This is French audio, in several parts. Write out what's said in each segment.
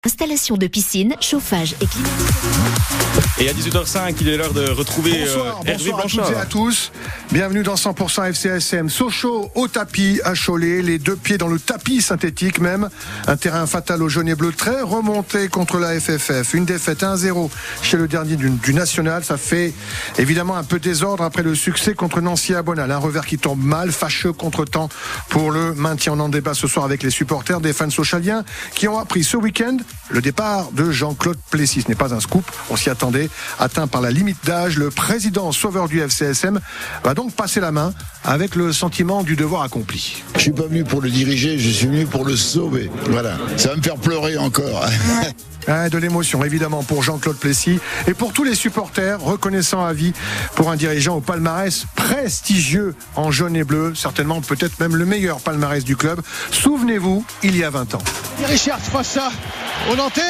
Installation de piscine, chauffage et climatisation. Et à 18h05, il est l'heure de retrouver Hervé bonsoir Blanchard. à toutes et à tous. Bienvenue dans 100% FCSM. Sochaux au tapis à Cholet, les deux pieds dans le tapis synthétique même. Un terrain fatal aux jaunes et bleus, très remonté contre la FFF. Une défaite 1-0 chez le dernier du National. Ça fait évidemment un peu désordre après le succès contre Nancy à Bonal. Un revers qui tombe mal, fâcheux contre-temps pour le maintien. On en débat ce soir avec les supporters des fans sochaliens qui ont appris ce week-end le départ de Jean-Claude Plessis. Ce n'est pas un scoop, on s'y attendait. Atteint par la limite d'âge, le président sauveur du FCSM va donc passer la main avec le sentiment du devoir accompli. Je suis pas venu pour le diriger, je suis venu pour le sauver. Voilà, ça va me faire pleurer encore. De l'émotion évidemment pour Jean-Claude Plessis et pour tous les supporters reconnaissants à vie pour un dirigeant au palmarès prestigieux en jaune et bleu, certainement peut-être même le meilleur palmarès du club. Souvenez-vous, il y a 20 ans. Richard face au Nantais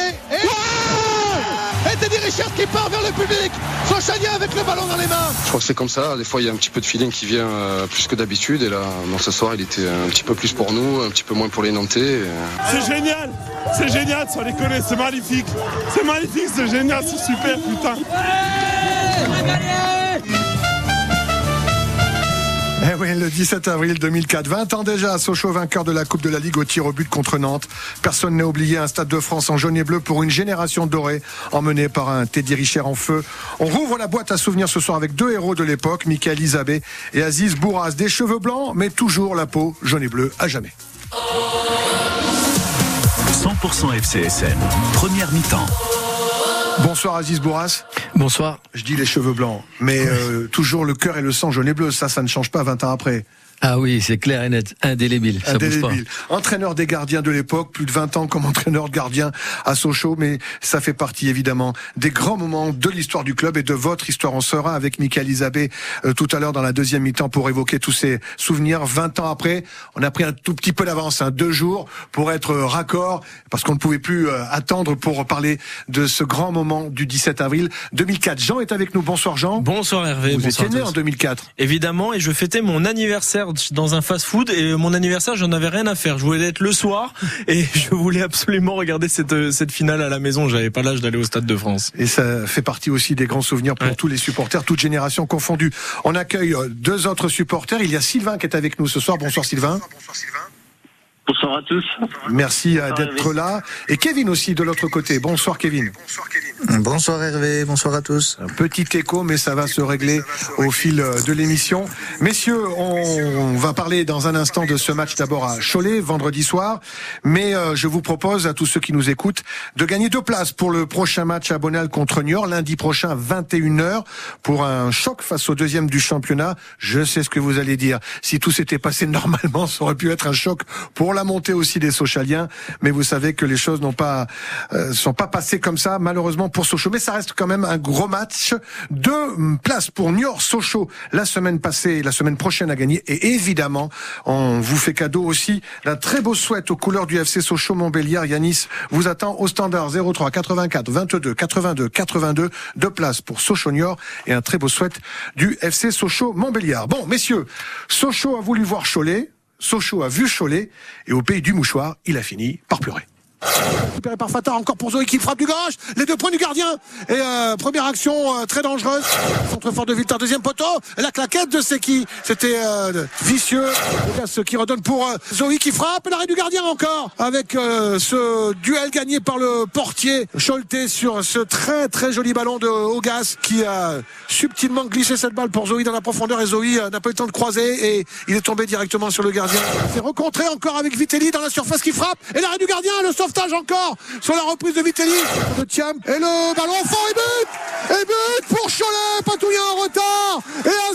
et Teddy Richard qui part vers le public. Sochalien avec le ballon dans les mains. Je crois que c'est comme ça. Des fois, il y a un petit peu de feeling qui vient plus que d'habitude. Et là, ce soir, il était un petit peu plus pour nous, un petit peu moins pour les Nantais. C'est génial. C'est génial, sans déconner. C'est magnifique. C'est magnifique, c'est génial, c'est super, putain. Eh oui, le 17 avril 2004, 20 ans déjà, Sochaux vainqueur de la Coupe de la Ligue au tir au but contre Nantes. Personne n'a oublié un Stade de France en jaune et bleu pour une génération dorée, emmenée par un Teddy Richard en feu. On rouvre la boîte à souvenirs ce soir avec deux héros de l'époque, Michael Isabé et Aziz Bourras. Des cheveux blancs, mais toujours la peau jaune et bleue à jamais. 100% FCSM, première mi-temps. Bonsoir Aziz Bourras. Bonsoir. Je dis les cheveux blancs, mais toujours le cœur et le sang jaune et bleu, ça ne change pas 20 ans après. Ah oui, c'est clair et net, indélébile, ça bouge pas. Entraîneur des gardiens de l'époque, plus de 20 ans comme entraîneur de gardien à Sochaux, mais ça fait partie évidemment des grands moments de l'histoire du club et de votre histoire. On sera avec Michael Isabé tout à l'heure dans la deuxième mi-temps pour évoquer tous ces souvenirs. 20 ans après, on a pris un tout petit peu d'avance, 2 jours pour être raccord, parce qu'on ne pouvait plus attendre pour parler de ce grand moment du 17 avril 2004. Jean est avec nous. Bonsoir Jean. Bonsoir Hervé. Vous Bonsoir étiez né en 2004. Évidemment, et je fêtais mon anniversaire dans un fast-food et mon anniversaire, j'en avais rien à faire. Je voulais être le soir et je voulais absolument regarder cette finale à la maison. J'avais pas l'âge d'aller au Stade de France. Et ça fait partie aussi des grands souvenirs pour tous les supporters, toutes générations confondues. On accueille 2 autres supporters. Il y a Sylvain qui est avec nous ce soir. Bonsoir Sylvain. Bonsoir à tous. Merci d'être là. Et Kevin aussi de l'autre côté. Bonsoir Kevin. Bonsoir Hervé, bonsoir à tous. Un petit écho, mais ça va se régler au fil de l'émission. Messieurs, on va parler dans un instant de ce match d'abord à Cholet, vendredi soir. Mais je vous propose à tous ceux qui nous écoutent de gagner 2 places pour le prochain match à Bonal contre Niort, lundi prochain 21h, pour un choc face au deuxième du championnat. Je sais ce que vous allez dire. Si tout s'était passé normalement, ça aurait pu être un choc pour la montée aussi des Sochaliens. Mais vous savez que les choses sont pas passées comme ça, malheureusement pour Sochaux. Mais ça reste quand même un gros match. 2 places pour Niort-Sochaux la semaine passée, la semaine prochaine à gagner. Et évidemment, on vous fait cadeau aussi d'un très beau souhait aux couleurs du FC Sochaux-Montbéliard. Yanis vous attend au standard 03 84 22 82 82. 2 places pour Sochaux-Niort et un très beau souhait du FC Sochaux-Montbéliard. Bon, messieurs, Sochaux a voulu voir Cholet. Sochaux a vu Cholet et au pays du mouchoir, il a fini par pleurer. Récupéré par Fatah, encore pour Zoé qui frappe du gauche, les 2 points du gardien et première action très dangereuse, centre fort de Viltar, deuxième poteau, la claquette de Seki, c'était vicieux, ce qui redonne pour Zoé qui frappe, et l'arrêt du gardien encore avec ce duel gagné par le portier Choletais sur ce très très joli ballon de Augas qui a subtilement glissé cette balle pour Zoé dans la profondeur et Zoé n'a pas eu le temps de croiser et il est tombé directement sur le gardien. Il s'est rencontré encore avec Vitelli dans la surface qui frappe et l'arrêt du gardien, le sauvetage encore sur la reprise de Vitelli de Thiam et le ballon au fond et but pour Cholet, Patouillet en retard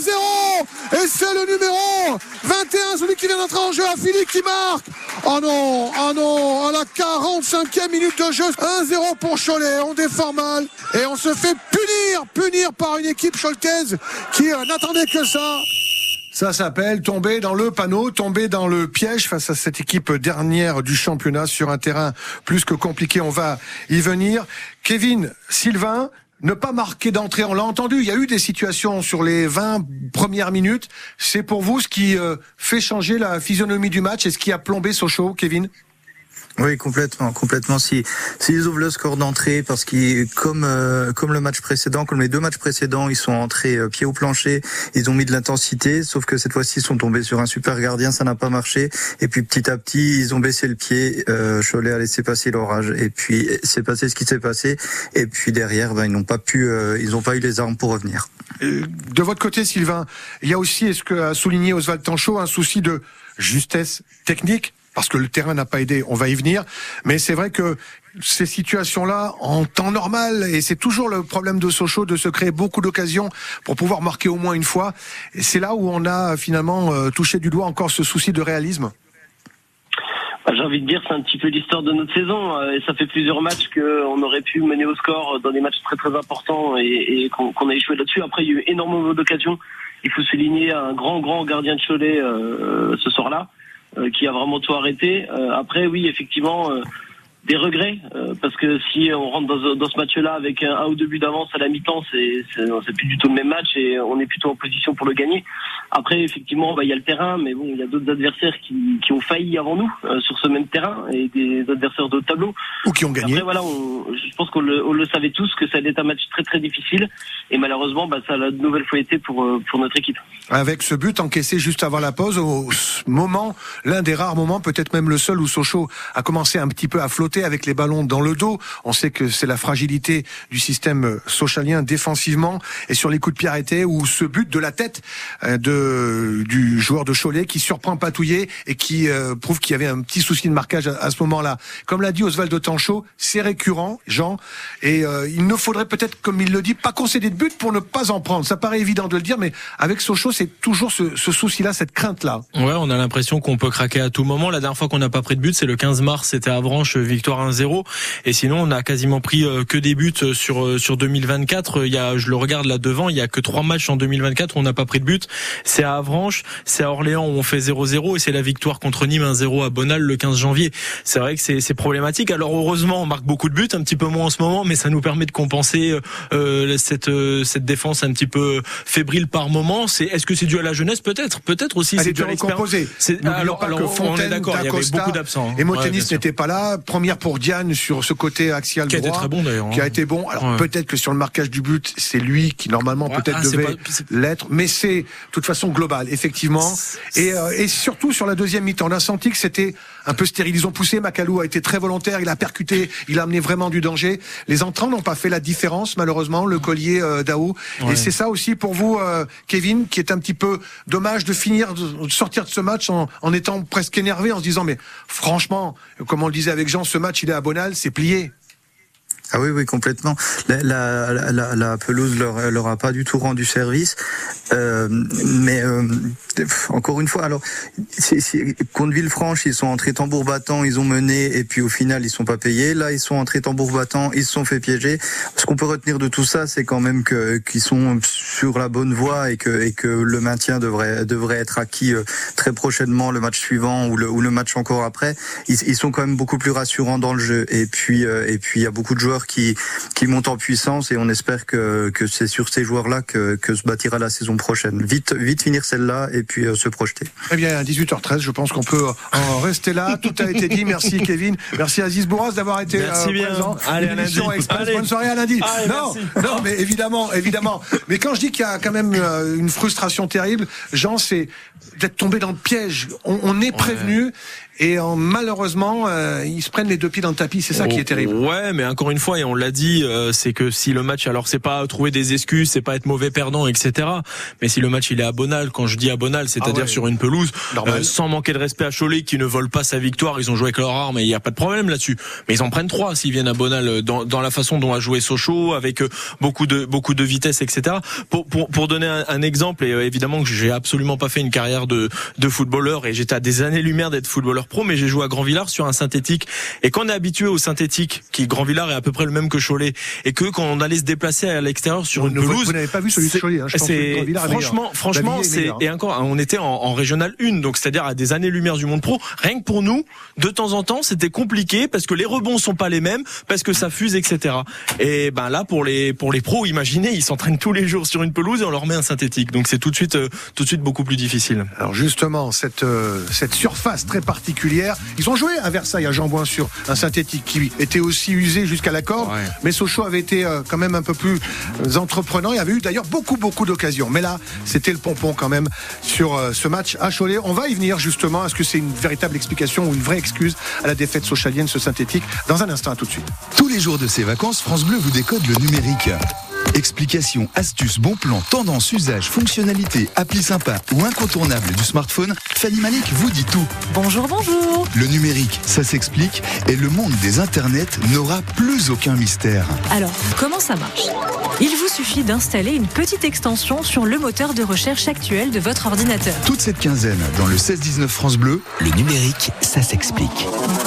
et 1-0 et c'est le numéro 21, celui qui vient d'entrer en jeu, à Philippe qui marque. Oh non, à la 45e minute de jeu, 1-0 pour Cholet, on défend mal et on se fait punir par une équipe choletaise qui n'attendait que ça. Ça s'appelle tomber dans le panneau, tomber dans le piège face à cette équipe dernière du championnat sur un terrain plus que compliqué. On va y venir. Kevin, Sylvain, ne pas marquer d'entrée, on l'a entendu, il y a eu des situations sur les 20 premières minutes. C'est pour vous ce qui fait changer la physionomie du match et ce qui a plombé Sochaux, Kevin ? Oui, complètement. S'ils ouvrent le score d'entrée, parce qu'ils, comme le match précédent, comme les deux matchs précédents, ils sont entrés pied au plancher, ils ont mis de l'intensité, sauf que cette fois-ci, ils sont tombés sur un super gardien, ça n'a pas marché. Et puis petit à petit, ils ont baissé le pied. Cholet a laissé passer l'orage, et puis c'est passé ce qui s'est passé. Et puis derrière, ils n'ont pas eu les armes pour revenir. De votre côté, Sylvain, il y a aussi, est-ce que a souligné Oswald Tanchot, un souci de justesse technique? Parce que le terrain n'a pas aidé, on va y venir. Mais c'est vrai que ces situations-là, en temps normal, et c'est toujours le problème de Sochaux, de se créer beaucoup d'occasions pour pouvoir marquer au moins une fois. Et c'est là où on a finalement touché du doigt encore ce souci de réalisme. J'ai envie de dire, c'est un petit peu l'histoire de notre saison. Et ça fait plusieurs matchs qu'on aurait pu mener au score dans des matchs très très importants et qu'on a échoué là-dessus. Après, il y a eu énormément d'occasions. Il faut souligner un grand gardien de Cholet ce soir-là, qui a vraiment tout arrêté. Après, oui, effectivement, des regrets, parce que si on rentre dans ce match-là avec un ou deux buts d'avance à la mi-temps, c'est plus du tout le même match et on est plutôt en position pour le gagner. Après, effectivement, il y a le terrain, mais bon, il y a d'autres adversaires qui ont failli avant nous sur ce même terrain et des adversaires d'autres tableaux. Ou qui ont gagné. Après, voilà, je pense qu'on le savait tous que ça allait être un match très très difficile et malheureusement, ça a de nouvelle fois été pour notre équipe. Avec ce but encaissé juste avant la pause, au moment, l'un des rares moments, peut-être même le seul où Sochaux a commencé un petit peu à flotter avec les ballons dans le dos. On sait que c'est la fragilité du système sochalien défensivement et sur les coups de pied arrêtés ou ce but de la tête du joueur de Cholet qui surprend Patouillet et qui prouve qu'il y avait un petit souci de marquage à ce moment-là. Comme l'a dit Oswald Tanchot, c'est récurrent, Jean, et il ne faudrait peut-être, comme il le dit, pas concéder de but pour ne pas en prendre. Ça paraît évident de le dire, mais avec Sochaux, c'est toujours ce souci-là, cette crainte-là. Ouais, on a l'impression qu'on peut craquer à tout moment. La dernière fois qu'on n'a pas pris de but, c'est le 15 mars, c'était à Avranches, victoire 1-0. Et sinon, on a quasiment pris que des buts sur 2024. Je le regarde là devant, il y a que 3 matchs en 2024 où on n'a pas pris de but. C'est à Avranches, c'est à Orléans où on fait 0-0 et c'est la victoire contre Nîmes 1-0 à Bonal le 15 janvier. C'est vrai que c'est problématique. Alors heureusement, on marque beaucoup de buts, un petit peu moins en ce moment, mais ça nous permet de compenser cette défense un petit peu fébrile par moment. Est-ce que c'est dû à la jeunesse? Peut-être aussi. Elle c'est était recomposée. Alors Fontaine, on est d'accord, il y avait beaucoup d'absents. Et Motenis n'était pas là. Première pour Diane sur ce côté axial droit. Qui a été très bon d'ailleurs. Qui a été bon. Alors peut-être que sur le marquage du but, c'est lui qui normalement peut-être devait l'être. Mais c'est de toute façon global, effectivement. Et surtout sur la deuxième mi-temps, on a senti que c'était un peu stérile. Ils ont poussé, Macalou a été très volontaire, il a percuté, il a amené vraiment du danger. Les entrants n'ont pas fait la différence, malheureusement, le collier Daou. Ouais. Et c'est ça aussi pour vous, Kevin, qui est un petit peu dommage de sortir de ce match en étant presque énervé, en se disant, mais franchement, comme on le disait avec Jean, ce match, il est à Bonal, c'est plié. Ah oui, complètement. La pelouse leur a pas du tout rendu service. Mais encore une fois, alors contre Villefranche, ils sont entrés tambour battant, ils ont mené et puis au final ils sont pas payés. Là, ils sont entrés tambour battant, ils se sont fait piéger. Ce qu'on peut retenir de tout ça, c'est quand même qu'ils sont sur la bonne voie et que le maintien devrait être acquis très prochainement, le match suivant ou le match encore après. Ils sont quand même beaucoup plus rassurants dans le jeu et puis il y a beaucoup de joueurs qui montent en puissance et on espère que c'est sur ces joueurs-là que se bâtira la saison prochaine. Vite finir celle-là et puis se projeter. Eh bien, à 18h13, je pense qu'on peut en rester là. Tout a été dit. Merci Kevin. Merci Aziz Bourras d'avoir été présent. Allez, à lundi. Bonne soirée à lundi. Allez, non, mais évidemment. Mais quand je dis qu'il y a quand même une frustration terrible, Jean, c'est d'être tombé dans le piège. On est prévenu. Et malheureusement, ils se prennent les deux pieds dans le tapis. C'est ça qui est terrible. Ouais, mais encore une fois, et on l'a dit, c'est que si le match, alors c'est pas trouver des excuses, c'est pas être mauvais perdant, etc. Mais si le match il est à Bonal, quand je dis à Bonal, c'est-à-dire sur une pelouse, sans manquer de respect à Cholet, qui ne vole pas sa victoire, ils ont joué avec leur arme et il y a pas de problème là-dessus. Mais ils en prennent 3 s'ils viennent à Bonal dans la façon dont a joué Sochaux, avec beaucoup de vitesse, etc. Pour donner un exemple, et évidemment que j'ai absolument pas fait une carrière de footballeur et j'étais à des années-lumière d'être footballeur pro, mais j'ai joué à Grand-Villard sur un synthétique. Et quand on est habitué au synthétique, qui Grand-Villard est à peu près près le même que Cholet, et que quand on allait se déplacer à l'extérieur sur une pelouse, vous n'avez pas vu celui de Cholet, je pense que franchement, et encore, on était en régional 1, donc c'est-à-dire à des années-lumière du monde pro. Rien que pour nous, de temps en temps, c'était compliqué parce que les rebonds sont pas les mêmes, parce que ça fuse, etc. Et ben là, pour les pros, imaginez, ils s'entraînent tous les jours sur une pelouse et on leur met un synthétique, donc c'est tout de suite beaucoup plus difficile. Alors justement, cette surface très particulière, ils ont joué à Versailles, à Jean-Bouin, sur un synthétique qui était aussi usé jusqu'à la corde, mais Sochaux avait été quand même un peu plus entreprenant. Il y avait eu d'ailleurs beaucoup d'occasions, mais là, c'était le pompon quand même sur ce match à Cholet. On va y venir justement. Est-ce que c'est une véritable explication ou une vraie excuse à la défaite sochalienne, ce synthétique? Dans un instant, à tout de suite. Tous les jours de ces vacances, France Bleu vous décode le numérique. Explications, astuces, bons plans, tendances, usages, fonctionnalités, applis sympas ou incontournables du smartphone, Fanny Malik vous dit tout. Bonjour. Le numérique, ça s'explique, et le monde des internets n'aura plus aucun mystère. Alors, comment ça marche ? Il vous suffit d'installer une petite extension sur le moteur de recherche actuel de votre ordinateur. Toute cette quinzaine, dans le 16-19 France Bleu, le numérique, ça s'explique.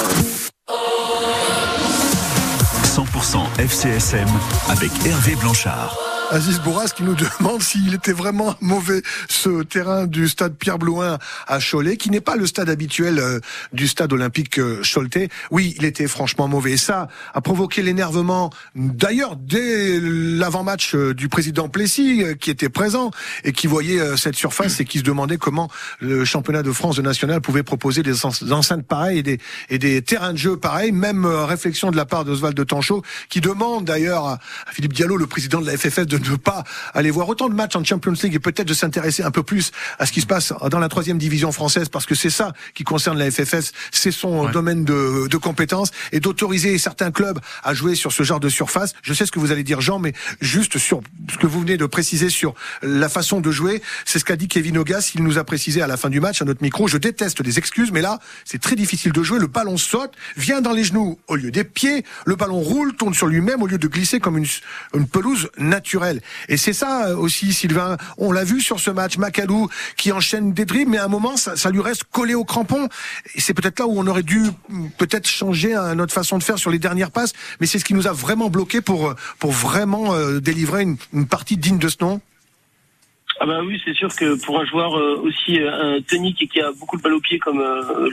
100% FCSM avec Hervé Blanchard. Aziz Bourras qui nous demande s'il était vraiment mauvais, ce terrain du stade Pierre-Blouin à Cholet, qui n'est pas le stade habituel du stade olympique choletais. Oui, il était franchement mauvais. Et ça a provoqué l'énervement, d'ailleurs, dès l'avant-match du président Plessis, qui était présent et qui voyait cette surface et qui se demandait comment le championnat de France de national pouvait proposer des enceintes pareilles et des terrains de jeu pareils. Même réflexion de la part d'Oswald de Tanchot, qui demande d'ailleurs à Philippe Diallo, le président de la FFF, de ne pas aller voir autant de matchs en Champions League et peut-être de s'intéresser un peu plus à ce qui se passe dans la 3e division française, parce que c'est ça qui concerne la FFS, c'est son domaine de compétences, et d'autoriser certains clubs à jouer sur ce genre de surface. Je sais ce que vous allez dire, Jean, mais juste sur ce que vous venez de préciser sur la façon de jouer, c'est ce qu'a dit Kevin Augas. Il nous a précisé à la fin du match à notre micro: je déteste les excuses, mais là c'est très difficile de jouer, le ballon saute, vient dans les genoux au lieu des pieds, le ballon roule, tourne sur lui-même au lieu de glisser comme une pelouse naturelle. Et c'est ça aussi, Sylvain, on l'a vu sur ce match, Macalou qui enchaîne des dribbles, mais à un moment ça lui reste collé au crampon, et c'est peut-être là où on aurait dû peut-être changer notre façon de faire sur les dernières passes, mais c'est ce qui nous a vraiment bloqué pour vraiment délivrer une partie digne de ce nom. Ah bah oui, c'est sûr que pour un joueur aussi tonique et qui a beaucoup de balles au pied comme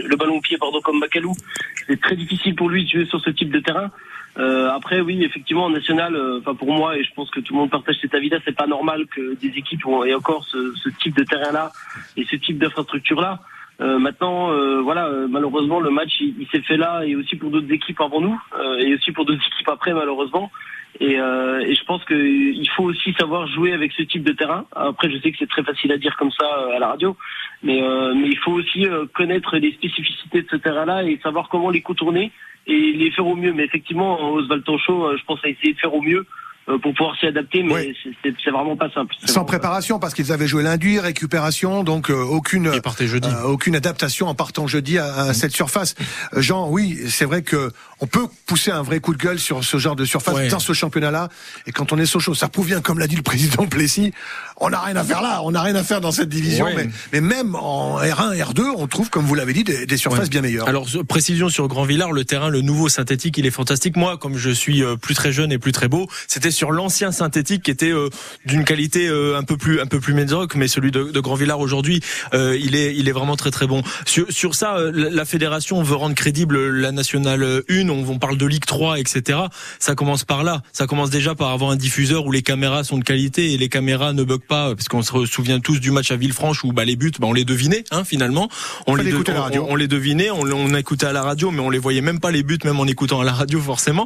comme Macalou, c'est très difficile pour lui de jouer sur ce type de terrain. Après oui, effectivement en national, pour moi, et je pense que tout le monde partage cet avis-là, c'est pas normal que des équipes aient encore ce type de terrain-là et ce type d'infrastructure-là. Maintenant, malheureusement le match il s'est fait là, et aussi pour d'autres équipes avant nous, et aussi pour d'autres équipes après, malheureusement. Et je pense qu'il faut aussi savoir jouer avec ce type de terrain. Après, je sais que c'est très facile à dire comme ça à la radio, mais il faut aussi connaître les spécificités de ce terrain-là et savoir comment les contourner et les faire au mieux. Mais effectivement, Oswald Tanchot, je pense, a essayé de faire au mieux pour pouvoir s'y adapter, mais c'est vraiment pas simple. Sans préparation, parce qu'ils avaient joué lundi, récupération, donc aucune adaptation en partant jeudi à cette surface. Jean, oui, c'est vrai que on peut pousser un vrai coup de gueule sur ce genre de surface dans ce championnat-là, et quand on est Sochaux, ça prouve bien, comme l'a dit le président Plessis, on n'a rien à faire là, on n'a rien à faire dans cette division, mais même en R1, R2, on trouve, comme vous l'avez dit, des surfaces bien meilleures. Alors, précision sur Grand-Villard, le terrain, le nouveau synthétique, il est fantastique. Moi, comme je suis plus très jeune et plus très beau, c'était sur l'ancien synthétique qui était d'une qualité un peu plus médiocre, mais celui de Grand-Villard aujourd'hui, il est vraiment très très bon. Sur ça, la fédération veut rendre crédible la nationale 1, on parle de Ligue 3, etc. Ça commence par là. Ça commence déjà par avoir un diffuseur où les caméras sont de qualité et les caméras ne bug pas, parce qu'on se souvient tous du match à Villefranche où les buts, on les devinait, finalement. On les devinait, on écoutait à la radio, mais on les voyait même pas les buts, même en écoutant à la radio forcément.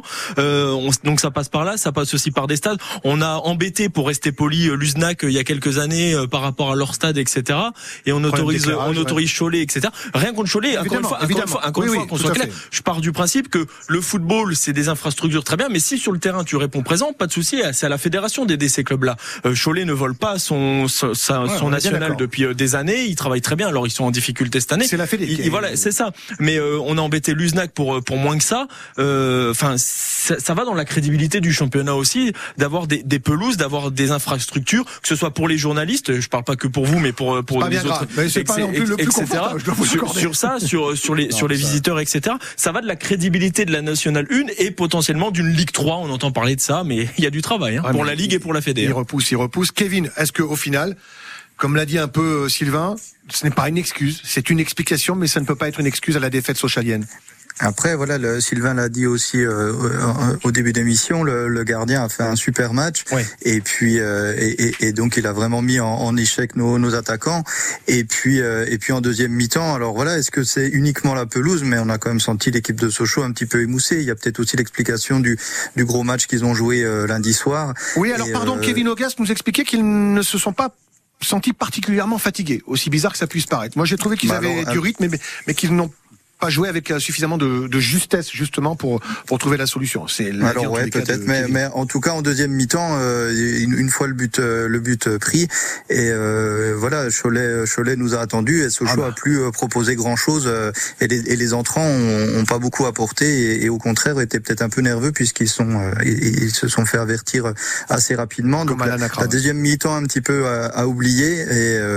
Donc ça passe par là, ça passe aussi par des stades. On a embêté, pour rester poli, Luznac il y a quelques années par rapport à leur stade, etc. Et on autorise Cholet, etc. Rien contre Cholet, encore une fois, qu'on soit clair. Je pars du principe que le football, c'est des infrastructures très bien, mais si sur le terrain tu réponds présent, pas de souci, c'est à la fédération d'aider ces clubs-là. Cholet ne vole pas son national depuis des années, ils travaillent très bien, alors ils sont en difficulté cette année. C'est la fédé. Voilà, c'est ça. Mais on a embêté Luznac pour moins que ça. Ça va dans la crédibilité du championnat aussi, aussi d'avoir des pelouses, d'avoir des infrastructures, que ce soit pour les journalistes, je parle pas que pour vous, mais pour les autres, mais c'est pas non plus le plus confortable, je dois vous accorder. Sur ça, sur les visiteurs, etc. Ça va de la crédibilité de la Nationale 1 et potentiellement d'une Ligue 3. On entend parler de ça, mais il y a du travail pour la Ligue et pour la Fédé. Il repousse. Kevin, est-ce que au final, comme l'a dit un peu Sylvain, ce n'est pas une excuse, c'est une explication, mais ça ne peut pas être une excuse à la défaite sochalienne? Après, voilà, Sylvain l'a dit aussi au début d'émission, le gardien a fait un super match, et puis et donc il a vraiment mis en échec nos attaquants. Et puis en deuxième mi-temps, alors voilà, est-ce que c'est uniquement la pelouse? Mais on a quand même senti l'équipe de Sochaux un petit peu émoussée. Il y a peut-être aussi l'explication du gros match qu'ils ont joué lundi soir. Oui, alors pardon, Kevin Auguste nous expliquait qu'ils ne se sont pas sentis particulièrement fatigués, aussi bizarre que ça puisse paraître. Moi, j'ai trouvé qu'ils avaient du rythme, mais qu'ils n'ont pas joué avec suffisamment de justesse justement pour trouver la solution. C'est alors ouais, peut-être, mais en tout cas en deuxième mi-temps, une fois le but pris, et voilà, Cholet nous a attendu, et Sochaux a plus proposé grand chose, et les entrants ont pas beaucoup apporté, et au contraire étaient peut-être un peu nerveux puisqu'ils ils se sont fait avertir assez rapidement. Donc la deuxième mi-temps un petit peu à oublier,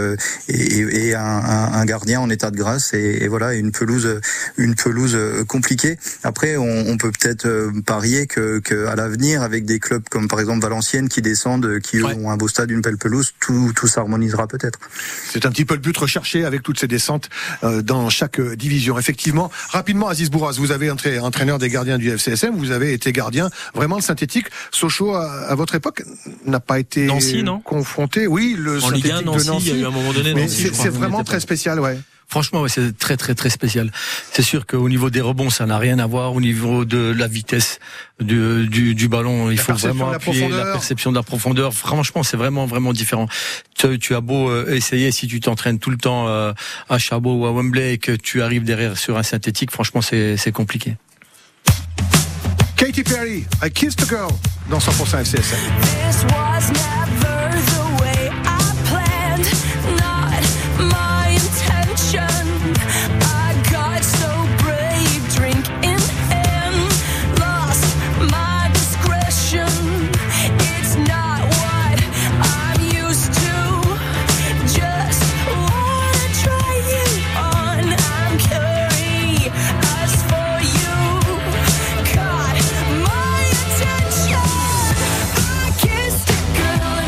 et un gardien en état de grâce, et voilà, une pelouse compliquée. Après, on peut peut-être parier que à l'avenir, avec des clubs comme par exemple Valenciennes qui descendent, qui ont un beau stade, une belle pelouse, tout s'harmonisera peut-être. C'est un petit peu le but recherché avec toutes ces descentes dans chaque division. Effectivement, rapidement, Aziz Bouras, vous avez été entraîneur des gardiens du FCSM, vous avez été gardien vraiment le synthétique. Sochaux, à votre époque, n'a pas été Nancy, non confronté. Oui, le en Ligue 1, synthétique de Nancy. Il y a eu un moment donné, Nancy, c'est vraiment très spécial, ouais. Franchement, ouais, c'est très très très spécial. C'est sûr qu'au niveau des rebonds, ça n'a rien à voir. Au niveau de la vitesse du ballon, il faut vraiment appuyer la perception de la profondeur. Franchement, c'est vraiment vraiment différent. Tu as beau essayer, si tu t'entraînes tout le temps à Chabot ou à Wembley et que tu arrives derrière sur un synthétique, franchement, c'est compliqué. Katy Perry, I Kissed a Girl dans 100% FCSM. Kissed a girl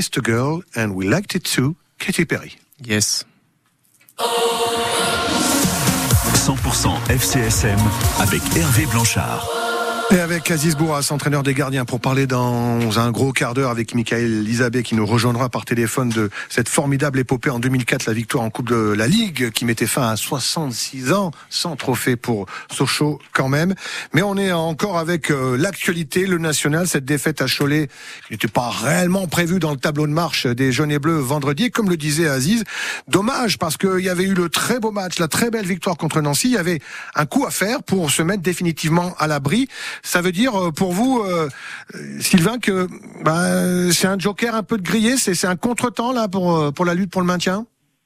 Kissed a Girl and We Liked It Too, Katy Perry. Yes. 100% FCSM avec Hervé Blanchard. Et avec Aziz Bourras, entraîneur des gardiens, pour parler dans un gros quart d'heure avec Michael Lisabé qui nous rejoindra par téléphone de cette formidable épopée en 2004, la victoire en Coupe de la Ligue qui mettait fin à 66 ans sans trophée pour Sochaux quand même. Mais on est encore avec l'actualité, le national, cette défaite à Cholet qui n'était pas réellement prévue dans le tableau de marche des jaunes et bleus vendredi. Et comme le disait Aziz, dommage parce qu'il y avait eu le très beau match, la très belle victoire contre Nancy. Il y avait un coup à faire pour se mettre définitivement à l'abri. Ça veut dire pour vous, Sylvain, que c'est un joker un peu de grillé, c'est un contretemps là pour la lutte pour le maintien.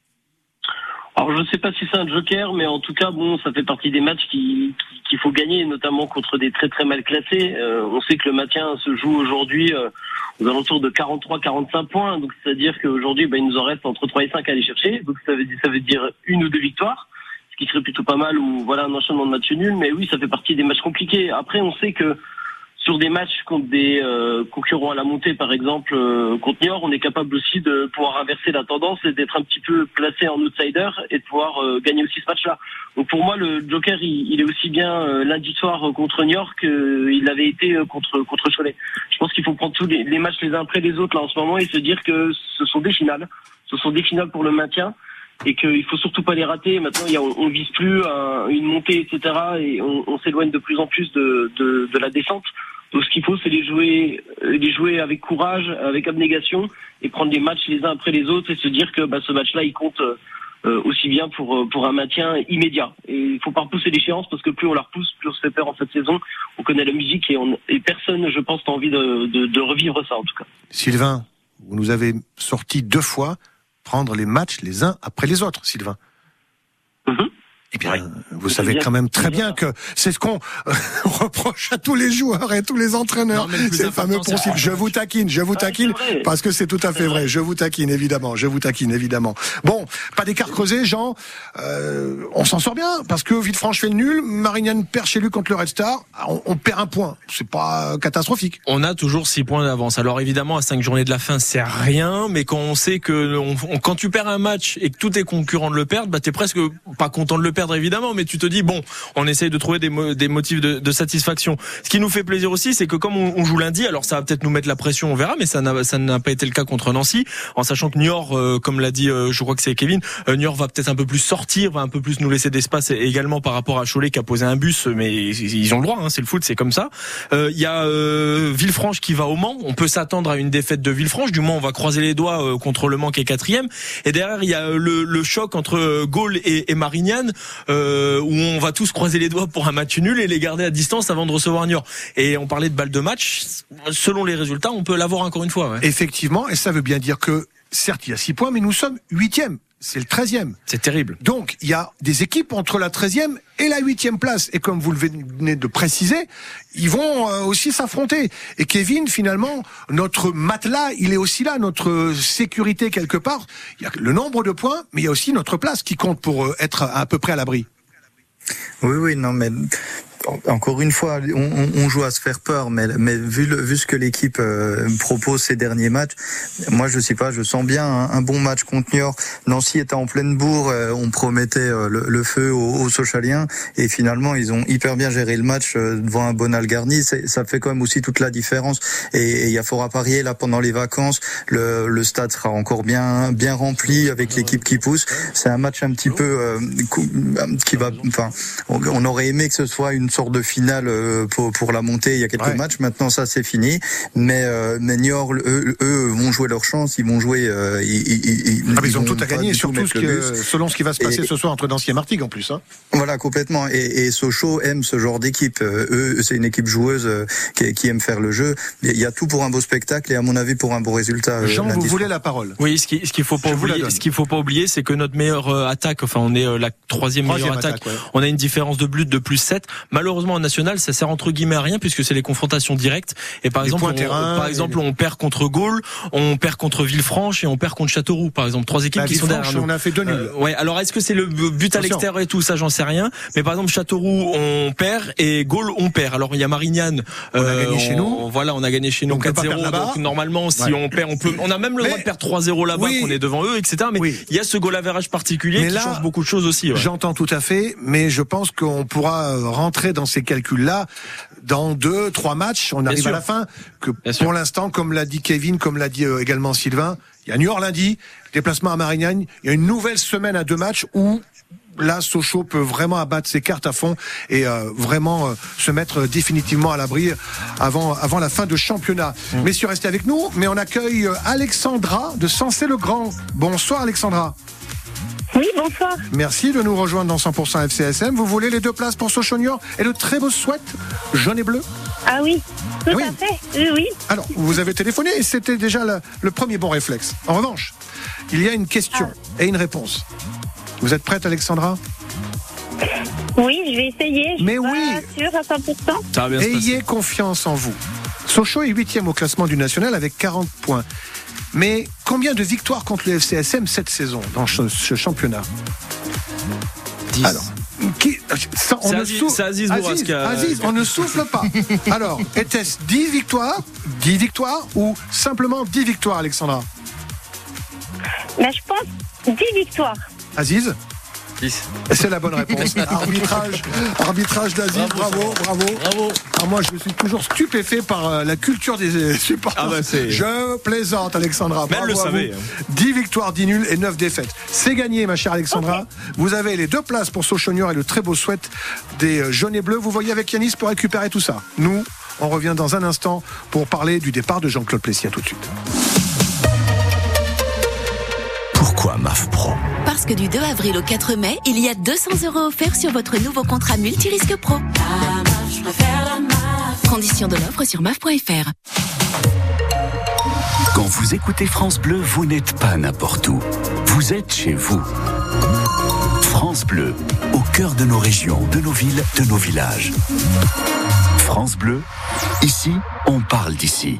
Alors je sais pas si c'est un joker, mais en tout cas bon, ça fait partie des matchs qu'il faut gagner, notamment contre des très très mal classés. On sait que le maintien se joue aujourd'hui aux alentours de 43-45 points, donc c'est-à-dire qu'aujourd'hui il nous en reste entre 3 et 5 à aller chercher, donc ça veut dire 1 ou 2 victoires. Ce qui serait plutôt pas mal, ou voilà, un enchaînement de matchs nuls, mais oui, ça fait partie des matchs compliqués. Après, on sait que sur des matchs contre des concurrents à la montée, par exemple contre Niort, on est capable aussi de pouvoir inverser la tendance et d'être un petit peu placé en outsider et de pouvoir gagner aussi ce match-là. Donc pour moi, le Joker, il est aussi bien lundi soir contre Niort qu'il avait été contre Cholet. Je pense qu'il faut prendre tous les matchs les uns après les autres là en ce moment et se dire que ce sont des finales. Ce sont des finales pour le maintien. Et qu'il faut surtout pas les rater. Maintenant, on vise plus une montée, etc. Et on s'éloigne de plus en plus de la descente. Donc, ce qu'il faut, c'est les jouer avec courage, avec abnégation, et prendre les matchs les uns après les autres et se dire que ce match-là, il compte aussi bien pour un maintien immédiat. Et il faut pas repousser l'échéance parce que plus on la repousse, plus on se fait peur en cette saison. On connaît la musique et personne, je pense, n'a envie de revivre ça en tout cas. Sylvain, vous nous avez sorti 2 fois prendre les matchs les uns après les autres, Sylvain. Eh bien, vous savez quand même très bien que c'est ce qu'on reproche à tous les joueurs et tous les entraîneurs. C'est le fameux principe. Je vous taquine, parce que c'est tout à fait vrai. Je vous taquine, évidemment. Bon, pas d'écart creusé, Jean. On s'en sort bien, parce que Villefranche fait le nul, Marignane perd chez lui contre le Red Star. On perd un point. C'est pas catastrophique. On a toujours 6 points d'avance. Alors évidemment, à 5 journées de la fin, c'est rien, mais quand on sait que quand tu perds un match et que tous tes concurrents le perdent, t'es presque pas content de le perdre évidemment, mais tu te dis on essaye de trouver des motifs de satisfaction. Ce qui nous fait plaisir aussi, c'est que comme on joue lundi, alors ça va peut-être nous mettre la pression, on verra, mais ça n'a pas été le cas contre Nancy, en sachant que Niort, comme l'a dit, je crois que c'est Kevin, Niort va peut-être un peu plus sortir, va un peu plus nous laisser d'espace également par rapport à Cholet qui a posé un bus, mais ils ont le droit, c'est le foot, c'est comme ça. Il y a Villefranche qui va au Mans, on peut s'attendre à une défaite de Villefranche, du moins on va croiser les doigts contre le Mans qui est 4e, et derrière il y a le choc entre Gaulle et Marignane, où on va tous croiser les doigts pour un match nul et les garder à distance avant de recevoir Niort. Et on parlait de balle de match, selon les résultats, on peut l'avoir encore une fois. Ouais. Effectivement, et ça veut bien dire que, certes, il y a 6 points, mais nous sommes 8e. C'est le 13e. C'est terrible. Donc, il y a des équipes entre la 13e et la 8e place. Et comme vous le venez de préciser, ils vont aussi s'affronter. Et Kevin, finalement, notre matelas, il est aussi là, notre sécurité quelque part. Il y a le nombre de points, mais il y a aussi notre place qui compte pour être à peu près à l'abri. Oui, non, mais encore une fois, on joue à se faire peur, mais vu ce que l'équipe propose ces derniers matchs, moi je sens bien un bon match contre Niort. Nancy était en pleine bourre, on promettait le feu aux Sochaliens, et finalement ils ont hyper bien géré le match devant un Bonal garni. Ça fait quand même aussi toute la différence. Et il y a fort à parier là pendant les vacances, le stade sera encore bien rempli avec l'équipe qui pousse. C'est un match un petit peu qui va, enfin, on aurait aimé que ce soit une sorte de finale pour la montée il y a quelques matchs. Maintenant ça c'est fini, mais Niort eux vont jouer leur chance, ils vont jouer ils ont tout à gagner, surtout selon ce qui va se passer ce soir entre Nancy et Martigues en plus. Voilà, complètement. Et Sochaux aime ce genre d'équipe. Eux, c'est une équipe joueuse qui aime faire le jeu. Il y a tout pour un beau spectacle et à mon avis pour un bon résultat. Jean, vous voulez la parole? Oui, ce qu'il faut pas oublier, c'est que notre meilleure attaque, enfin on est la 3e meilleure attaque. On a une différence de but de +7. malheureusement en national, ça sert entre guillemets à rien puisque c'est les confrontations directes. Et par exemple, on perd contre Gaulle, on perd contre Villefranche et on perd contre Châteauroux, par exemple, 3 équipes qui sont derrière nous. On a fait 2 nuls. Ouais. Alors est-ce que c'est le but à l'extérieur et tout ça, j'en sais rien. Mais par exemple, Châteauroux, on perd et Gaulle, on perd. Alors il y a Marignane. On a gagné chez nous. Voilà, on a gagné chez nous 4-0. Donc normalement, si on perd, on a même le droit de perdre 3-0 là-bas, qu'on est devant eux, etc. Mais il y a ce goal average particulier qui change beaucoup de choses aussi. Ouais. J'entends tout à fait, mais je pense qu'on pourra rentrer dans ces calculs-là dans 2-3 matchs. On arrive à la fin. Que pour l'instant, comme l'a dit Kevin, comme l'a dit également Sylvain, il y a Niort lundi, déplacement à Marignane. Il y a une nouvelle semaine à 2 matchs où là, Sochaux peut vraiment abattre ses cartes à fond et vraiment se mettre définitivement à l'abri avant la fin de championnat. Messieurs, restez avec nous, mais on accueille Alexandra de Sensé-le-Grand. Bonsoir Alexandra. Oui, bonsoir. Merci de nous rejoindre dans 100% FCSM. Vous voulez les 2 places pour Sochaux-Niort et le très beau sweat jaune et bleu? Ah oui, tout à fait. Oui. Alors, vous avez téléphoné et c'était déjà le premier bon réflexe. En revanche, il y a une question et une réponse. Vous êtes prête, Alexandra? Oui, je vais essayer. Mais oui, sûre à 100%. Ayez confiance en vous. Sochaux est 8e au classement du national avec 40 points. Mais combien de victoires contre le FCSM cette saison dans ce championnat? 10. Alors, Aziz Bourras. Aziz, on ne souffle pas. Alors, était-ce 10 victoires ou simplement 10 victoires, Alexandra? Mais je pense 10 victoires. Aziz? 10. C'est la bonne réponse. Arbitrage d'Aziz, bravo. Alors moi, je suis toujours stupéfait par la culture des supporters. Je plaisante, Alexandra. Mais elle le savait. 10 victoires, 10 nuls et 9 défaites. C'est gagné, ma chère Alexandra. Okay. Vous avez les 2 places pour Sochaux-Niort et le très beau sweat des jaunes et bleus. Vous voyez avec Yanis pour récupérer tout ça. Nous, on revient dans un instant pour parler du départ de Jean-Claude Plessis. À tout de suite. Pourquoi MAF Pro? Parce que du 2 avril au 4 mai, il y a 200 € offerts sur votre nouveau contrat multirisque pro. Conditions de l'offre sur maf.fr. Quand vous écoutez France Bleu, vous n'êtes pas n'importe où. Vous êtes chez vous. France Bleu, au cœur de nos régions, de nos villes, de nos villages. France Bleu, ici, on parle d'ici.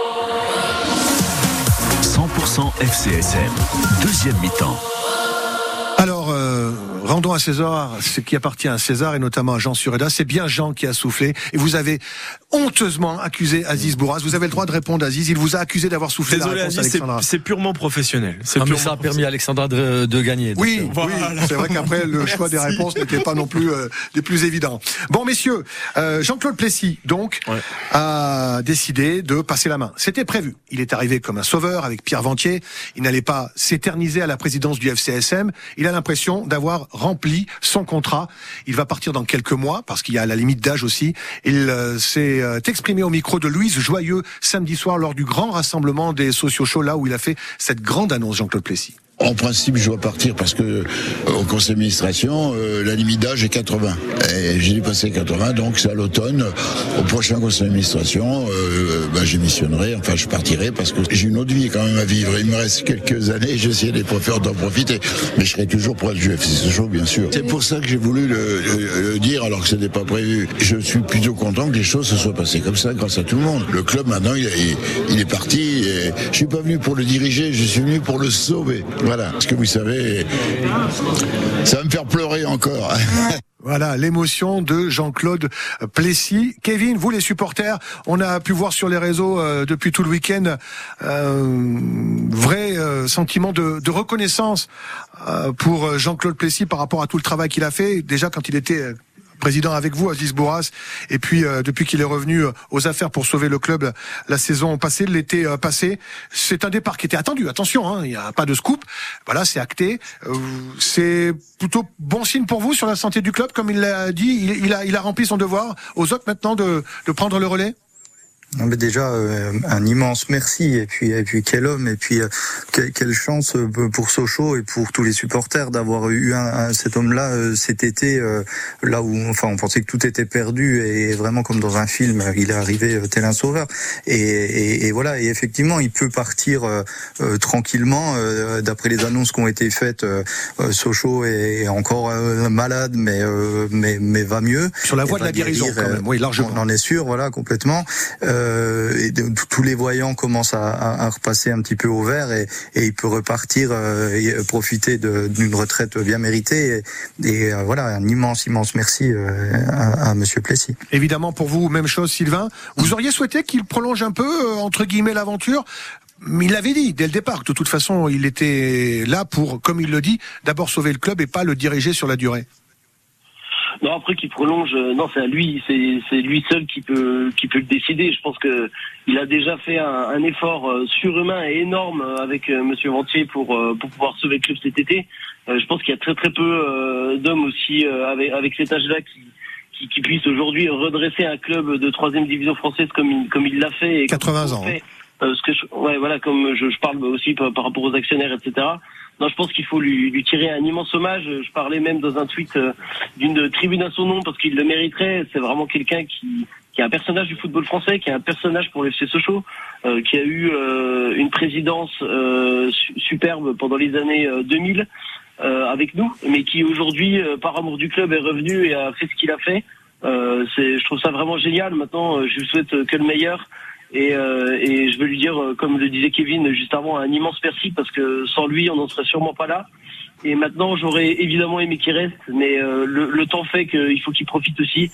100% FCSM, deuxième mi-temps. Alors, rendons à César ce qui appartient à César et notamment à Jean Sureda. C'est bien Jean qui a soufflé et vous avez honteusement accusé Aziz Bourras. Vous avez le droit de répondre, Aziz. Il vous a accusé d'avoir soufflé. Désolé, la réponse, Aziz, c'est purement professionnel. Mais ça a permis à Alexandra de gagner. Donc oui, c'est vrai qu'après le choix des réponses n'était pas non plus des plus évidents. Bon, messieurs, Jean-Claude Plessis donc a décidé de passer la main. C'était prévu. Il est arrivé comme un sauveur avec Pierre Ventier. Il n'allait pas s'éterniser à la présidence du FCSM. Il a l'impression d'avoir rempli son contrat. Il va partir dans quelques mois parce qu'il y a la limite d'âge aussi. Il s'est exprimé au micro de Louise Joyeux samedi soir lors du grand rassemblement des sociaux chauds, là où il a fait cette grande annonce, Jean-Claude Plessis. En principe, je dois partir parce que au conseil d'administration, la limite d'âge est 80. Et j'ai dépassé 80, donc c'est à l'automne. Au prochain conseil d'administration, j'émissionnerai, enfin je partirai parce que j'ai une autre vie quand même à vivre. Il me reste quelques années, j'essaie d'en profiter. Mais je serai toujours proche du FC Sochaux, bien sûr. C'est pour ça que j'ai voulu le dire alors que ce n'était pas prévu. Je suis plutôt content que les choses se soient passées comme ça grâce à tout le monde. Le club maintenant, il est parti. Et je suis pas venu pour le diriger, je suis venu pour le sauver. Voilà, parce que vous savez, ça va me faire pleurer encore. Voilà, l'émotion de Jean-Claude Plessis. Kevin, vous les supporters, on a pu voir sur les réseaux depuis tout le week-end vrai sentiment de reconnaissance pour Jean-Claude Plessis par rapport à tout le travail qu'il a fait, déjà quand il était président avec vous, Aziz Bourras, et puis depuis qu'il est revenu aux affaires pour sauver le club la saison passée, l'été passé. C'est un départ qui était attendu, attention, il n'y a pas de scoop, voilà, c'est acté. C'est plutôt bon signe pour vous sur la santé du club, comme il l'a dit, il a rempli son devoir, aux autres maintenant de prendre le relais. Mais déjà un immense merci et puis quel homme et puis quelle chance pour Sochaux et pour tous les supporters d'avoir eu cet homme-là cet été là où on pensait que tout était perdu et vraiment comme dans un film il est arrivé tel un sauveur et voilà et effectivement il peut partir tranquillement d'après les annonces qui ont été faites. Sochaux est encore malade mais va mieux sur la voie de la guérison quand même. Oui, largement. On en est sûr, voilà, complètement. Et tous les voyants commencent à repasser un petit peu au vert et il peut repartir et profiter d'une retraite bien méritée et voilà, un immense merci à monsieur Plessis. Évidemment pour vous, même chose Sylvain, vous auriez souhaité qu'il prolonge un peu entre guillemets l'aventure? Il l'avait dit dès le départ que de toute façon il était là pour, comme il le dit, d'abord sauver le club et pas le diriger sur la durée. Non, après qu'il prolonge, non, c'est à lui, c'est lui seul qui peut le décider. Je pense que il a déjà fait un effort surhumain et énorme avec monsieur Ventier pour pouvoir sauver le club cet été. Je pense qu'il y a très peu d'hommes aussi avec cet âge-là qui puissent aujourd'hui redresser un club de 3e division française comme il l'a fait. Et 80 ans. Comme je parle aussi par rapport aux actionnaires, etc. Non, je pense qu'il faut lui tirer un immense hommage. Je parlais même dans un tweet d'une tribune à son nom parce qu'il le mériterait. C'est vraiment quelqu'un qui est un personnage du football français, qui est un personnage pour l'FC Sochaux, qui a eu une présidence superbe pendant les années 2000 avec nous, mais qui aujourd'hui, par amour du club, est revenu et a fait ce qu'il a fait. Je trouve ça vraiment génial. Maintenant, je lui souhaite que le meilleur. Et je veux lui dire, comme le disait Kevin juste avant, un immense merci parce que sans lui, on n'en serait sûrement pas là. Et maintenant, j'aurais évidemment aimé qu'il reste, mais le temps fait qu'il faut qu'il profite aussi.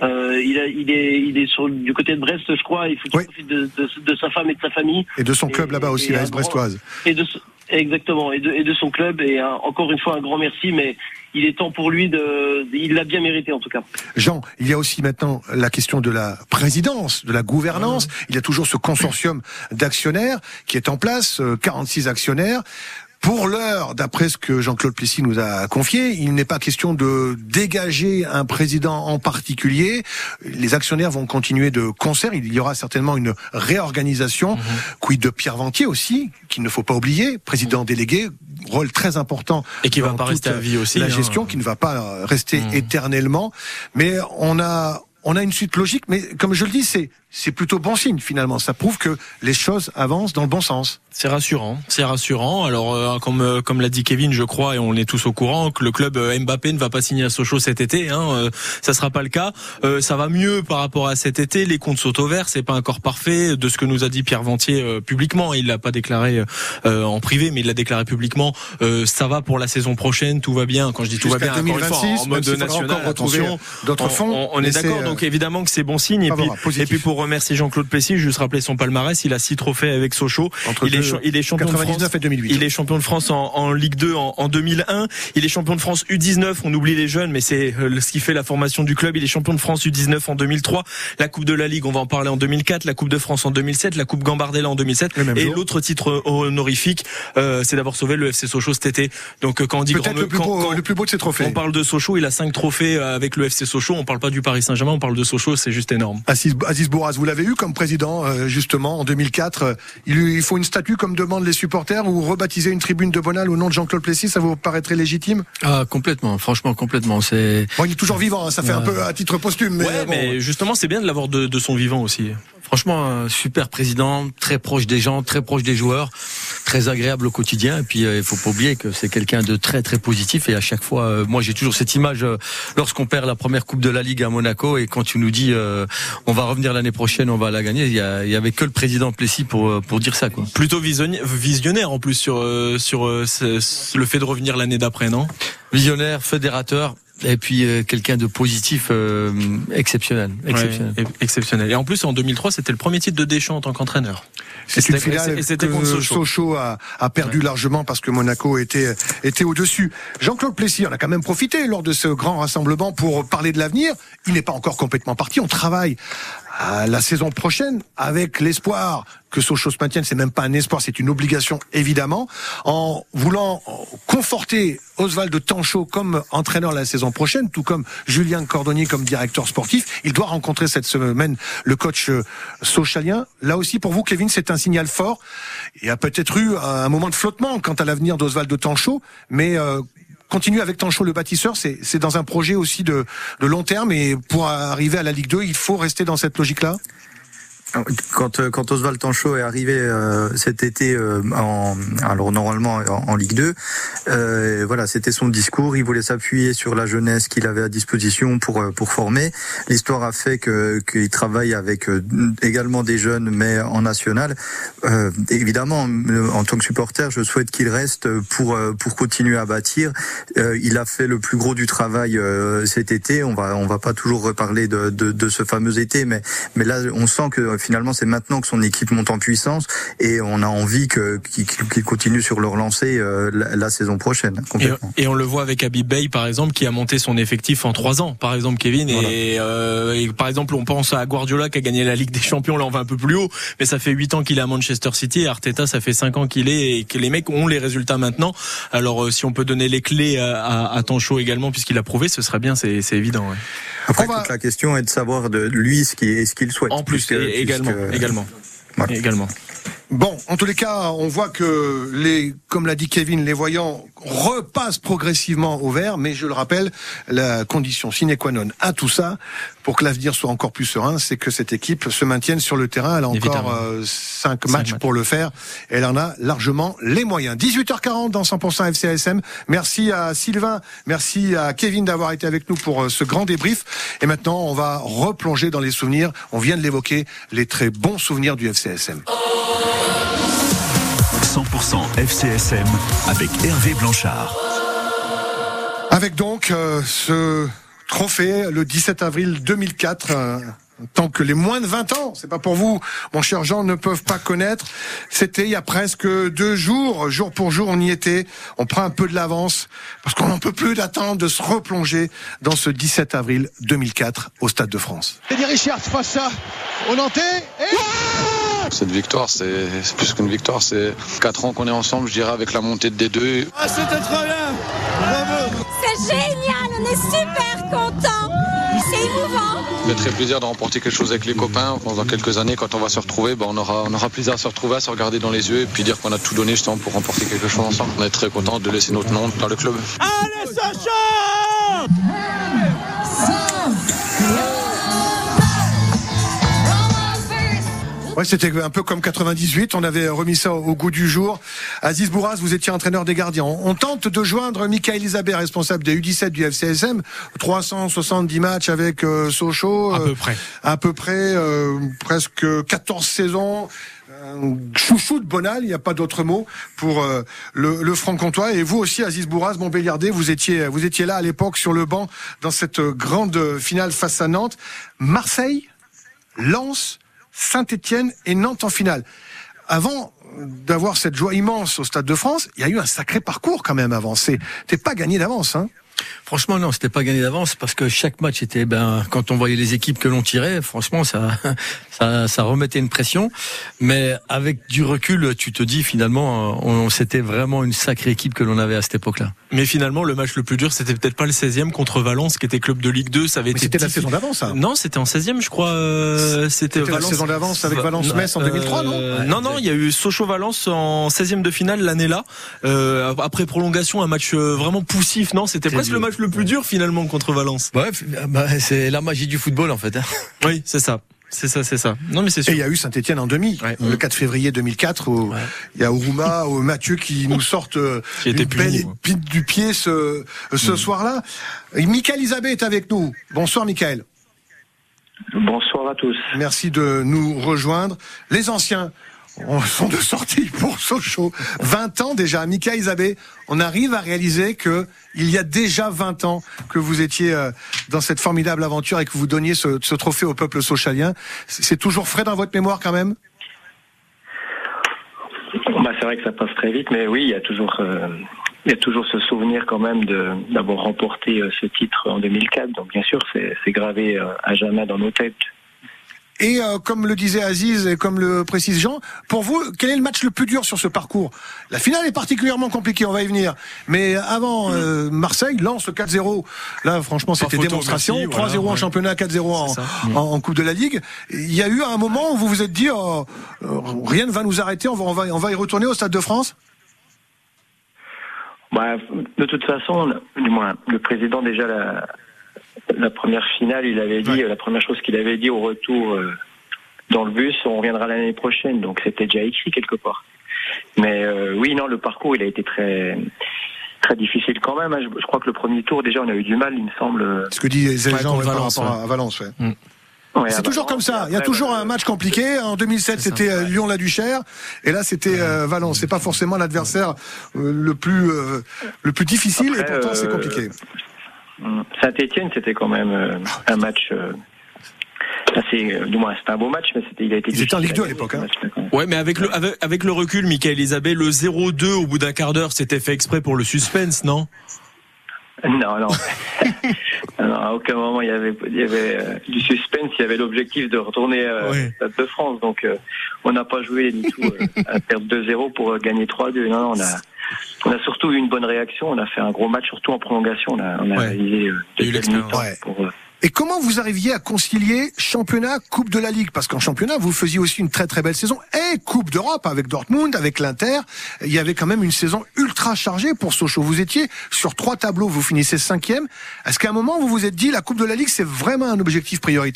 Il est du côté de Brest, je crois. Il faut qu'il profite de sa femme et de sa famille. Et de son club là-bas aussi, la S brestoise. Exactement, et de son club. Et encore une fois, un grand merci, mais il est temps pour lui il l'a bien mérité en tout cas. Jean, il y a aussi maintenant la question de la présidence, de la gouvernance. Il y a toujours ce consortium d'actionnaires qui est en place, 46 actionnaires. Pour l'heure, d'après ce que Jean-Claude Plessis nous a confié, il n'est pas question de dégager un président en particulier. Les actionnaires vont continuer de concert. Il y aura certainement une réorganisation. Quid de Pierre Ventier aussi, qu'il ne faut pas oublier, président délégué, rôle très important. Et qui va pas rester à vie aussi. La gestion, qui ne va pas rester éternellement. Mais on a une suite logique, mais comme je le dis, c'est plutôt bon signe finalement. Ça prouve que les choses avancent dans le bon sens. C'est rassurant. Alors comme l'a dit Kevin, je crois, et on est tous au courant, que le club Mbappé ne va pas signer à Sochaux cet été. Ça sera pas le cas. Ça va mieux par rapport à cet été. Les comptes sont au vert. C'est pas encore parfait. De ce que nous a dit Pierre Ventier publiquement, il l'a pas déclaré en privé, mais il l'a déclaré publiquement. Ça va pour la saison prochaine. Tout va bien. Quand je dis tout va bien, 2026, encore une fois, en mode national, attention. D'autres fonds. On est d'accord. Donc évidemment que c'est bon signe. Et puis pour remercier Jean-Claude Plessis, juste rappeler son palmarès. Il a 6 trophées avec Sochaux. Il est champion 99 de France. Et 2008. Il est champion de France en Ligue 2 en 2001. Il est champion de France U19. On oublie les jeunes, mais c'est ce qui fait la formation du club. Il est champion de France U19 en 2003. La Coupe de la Ligue, on va en parler en 2004. La Coupe de France en 2007. La Coupe Gambardella en 2007. Et l'autre titre honorifique, c'est d'avoir sauvé le FC Sochaux cet été. Donc quand on dit peut-être le plus beau de ses trophées. On parle de Sochaux. Il a 5 trophées avec le FC Sochaux. On parle pas du Paris Saint-Germain. On parle de Sochaux. C'est juste énorme. Aziz Bourraz, vous l'avez eu comme président justement en 2004. Il faut une statue comme demandent les supporters ou rebaptiser une tribune de Bonal au nom de Jean-Claude Plessis, ça vous paraîtrait légitime? Complètement, franchement complètement. Il est toujours vivant, ça fait un peu à titre posthume. Mais justement c'est bien de l'avoir de son vivant aussi. Franchement, un super président, très proche des gens, très proche des joueurs, très agréable au quotidien. Et puis, il faut pas oublier que c'est quelqu'un de très très positif. Et à chaque fois, moi j'ai toujours cette image lorsqu'on perd la première Coupe de la Ligue à Monaco et quand tu nous dis on va revenir l'année prochaine, on va la gagner. Il y avait que le président Plessis pour dire ça, quoi. Plutôt visionnaire en plus sur le fait de revenir l'année d'après, non? Visionnaire, fédérateur. Et puis quelqu'un de positif, exceptionnel. Et en plus en 2003 c'était le premier titre de Deschamps en tant qu'entraîneur. C'est une finale que Sochaux a perdu largement parce que Monaco était au-dessus. Jean-Claude Plessis, on a quand même profité lors de ce grand rassemblement pour parler de l'avenir. Il n'est pas encore complètement parti. On travaille à la saison prochaine avec l'espoir que Sochaux se maintienne. C'est même pas un espoir, c'est une obligation évidemment. En voulant conforter Oswald Tanchot comme entraîneur la saison prochaine, tout comme Julien Cordonnier comme directeur sportif, il doit rencontrer cette semaine le coach sochalien. Là aussi pour vous, Kevin, c'est un signal fort. Il y a peut-être eu un moment de flottement quant à l'avenir d'Oswald Tanchot, mais continuer avec Tanchot le bâtisseur, c'est dans un projet aussi de long terme, et pour arriver à la Ligue 2, il faut rester dans cette logique-là. Quand Oswald Tanchot est arrivé cet été alors normalement en Ligue 2, voilà, c'était son discours. Il voulait s'appuyer sur la jeunesse qu'il avait à disposition pour former. L'histoire a fait qu'il travaille avec également des jeunes, mais en national. Évidemment, en tant que supporter, je souhaite qu'il reste pour continuer à bâtir. Il a fait le plus gros du travail cet été. On va pas toujours reparler de ce fameux été, mais là on sent que finalement, c'est maintenant que son équipe monte en puissance, et on a envie qu'il continue sur leur lancée la saison prochaine. Et on le voit avec Habib Beye, par exemple, qui a monté son effectif en 3 ans, par exemple, Kevin. Voilà. Et par exemple, on pense à Guardiola qui a gagné la Ligue des Champions. Là, on va un peu plus haut, mais ça fait 8 ans qu'il est à Manchester City. Et Arteta, ça fait 5 ans qu'il est, et que les mecs ont les résultats maintenant. Alors, si on peut donner les clés à Tanchot également, puisqu'il a prouvé, ce serait bien. C'est évident. Ouais. Après, toute la question est de savoir de lui ce qu'il souhaite. En plus, également. Voilà. Également. Bon, en tous les cas, on voit que comme l'a dit Kevin, les voyants repassent progressivement au vert, mais je le rappelle, la condition sine qua non à tout ça, pour que l'avenir soit encore plus serein, c'est que cette équipe se maintienne sur le terrain. Elle a encore 5 matchs pour le faire. Elle en a largement les moyens. 18h40 dans 100% FCSM. Merci à Sylvain, merci à Kevin d'avoir été avec nous pour ce grand débrief. Et maintenant, on va replonger dans les souvenirs. On vient de l'évoquer, les très bons souvenirs du FCSM. 100% FCSM avec Hervé Blanchard. Avec donc ce trophée le 17 avril 2004, tant que les moins de 20 ans, c'est pas pour vous, mon cher Jean, ne peuvent pas connaître. C'était il y a presque 2 jours, jour pour jour, on y était. On prend un peu de l'avance parce qu'on n'en peut plus d'attendre de se replonger dans ce 17 avril 2004 au Stade de France. Eddie Richard face au Nantais. Cette victoire, c'est plus qu'une victoire, c'est 4 ans qu'on est ensemble, je dirais, avec la montée de D2. Ah, c'était très bien. Bravo. C'est génial, on est super contents. C'est émouvant. Ça fait très plaisir de remporter quelque chose avec les copains. Dans quelques années, quand on va se retrouver, on aura plaisir à se retrouver, à se regarder dans les yeux et puis dire qu'on a tout donné justement pour remporter quelque chose ensemble. On est très content de laisser notre nom dans le club. Allez, ça chante. Ouais, c'était un peu comme 98, on avait remis ça au goût du jour. Aziz Bourras, vous étiez entraîneur des gardiens. On tente de joindre Michael Isabé, responsable des U17 du FCSM. 370 matchs avec Sochaux. À peu près, presque 14 saisons. Chouchou de Bonal, il n'y a pas d'autre mot pour le franc-comtois. Et vous aussi, Aziz Bourras, Montbéliardais, vous étiez là à l'époque sur le banc dans cette grande finale face à Nantes. Marseille, Lens, Saint-Étienne et Nantes en finale. Avant d'avoir cette joie immense au Stade de France, il y a eu un sacré parcours quand même avant. C'était pas gagné d'avance, hein. Franchement, non, c'était pas gagné d'avance parce que chaque match était, quand on voyait les équipes que l'on tirait, franchement, ça remettait une pression. Mais avec du recul, tu te dis finalement, c'était vraiment une sacrée équipe que l'on avait à cette époque-là. Mais finalement, le match le plus dur, c'était peut-être pas le 16e contre Valence, qui était club de Ligue 2. Ça avait été c'était la saison d'avance, ça. Non, c'était en 16e, je crois. C'était Valence. La saison d'avance avec Valence-Metz en 2003, non? Non, il y a eu Sochaux-Valence en 16e de finale l'année là. Après prolongation, un match vraiment poussif. Non, c'était presque le match le plus dur finalement contre Valence. Bref, c'est la magie du football en fait. Hein. Oui, c'est ça. C'est ça. Non, mais c'est sûr. Et il y a eu Saint-Étienne en demi, le 4 février 2004, où il y a Ourouma, Mathieu qui nous sortent une belle épine du pied ce soir-là. Michael Isabé est avec nous. Bonsoir, Michael. Bonsoir à tous. Merci de nous rejoindre. Les anciens sont de sortie pour Sochaux. 20 ans déjà. Michael Isabé, on arrive à réaliser que il y a déjà 20 ans que vous étiez dans cette formidable aventure et que vous donniez ce trophée au peuple sochalien. C'est toujours frais dans votre mémoire quand même? C'est vrai que ça passe très vite, mais oui, il y a toujours ce souvenir quand même d'avoir remporté ce titre en 2004. Donc bien sûr, c'est gravé à jamais dans nos têtes. Et comme le disait Aziz et comme le précise Jean, pour vous, quel est le match le plus dur sur ce parcours ? La finale est particulièrement compliquée, on va y venir. Mais avant, Marseille lance le 4-0. Là, franchement, c'était démonstration. Merci, 3-0 en championnat, 4-0 en Coupe de la Ligue. Il y a eu un moment où vous vous êtes dit, rien ne va nous arrêter, on va y retourner au Stade de France ? De toute façon, du moins, le président déjà la première finale, il avait dit, la première chose qu'il avait dit au retour dans le bus, on reviendra l'année prochaine. Donc c'était déjà écrit quelque part. Mais le parcours, il a été très très difficile quand même. Je crois que le premier tour, déjà, on a eu du mal, il me semble. Ce que disaient les gens par rapport à Valence. C'est toujours comme ça. Il y a toujours un match compliqué. En 2007, c'était Lyon-la-Duchère, et là, c'était Valence. C'est pas forcément l'adversaire le plus difficile, et pourtant c'est compliqué. Saint-Étienne, c'était quand même un match du moins c'était un beau match, mais il a été. Ils étaient en Ligue 2 à l'époque. Ouais, mais avec le recul, Michael Isabé, le 0-2 au bout d'un quart d'heure, c'était fait exprès pour le suspense, non? Non. Non, à aucun moment il y avait du suspense. Il y avait l'objectif de retourner au Stade de France. Donc on n'a pas joué du tout à perdre 2-0 pour gagner 3-2. Non, on a surtout eu une bonne réaction. On a fait un gros match, surtout en prolongation. On a réalisé Et comment vous arriviez à concilier championnat, Coupe de la Ligue ? Parce qu'en championnat, vous faisiez aussi une très très belle saison. Et Coupe d'Europe avec Dortmund, avec l'Inter. Il y avait quand même une saison ultra chargée pour Sochaux. Vous étiez sur 3 tableaux, vous finissez 5e. Est-ce qu'à un moment, vous vous êtes dit, la Coupe de la Ligue, c'est vraiment un objectif prioritaire ?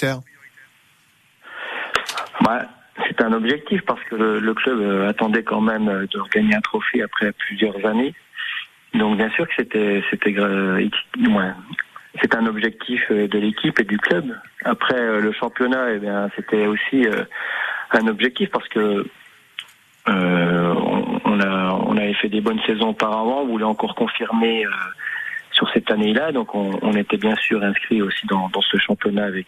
C'est un objectif parce que le club attendait quand même de gagner un trophée après plusieurs années. Donc bien sûr que c'était c'est un objectif de l'équipe et du club. Après le championnat, c'était aussi un objectif parce que on avait fait des bonnes saisons auparavant. On voulait encore confirmer sur cette année-là. Donc on était bien sûr inscrit aussi dans ce championnat avec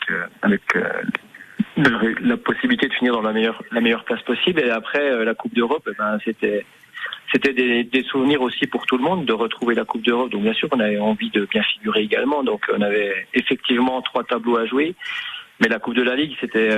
la possibilité de finir dans la meilleure place possible. Et après la Coupe d'Europe, c'était des souvenirs aussi pour tout le monde de retrouver la Coupe d'Europe. Donc bien sûr, on avait envie de bien figurer également. Donc on avait effectivement 3 tableaux à jouer. Mais la Coupe de la Ligue, c'était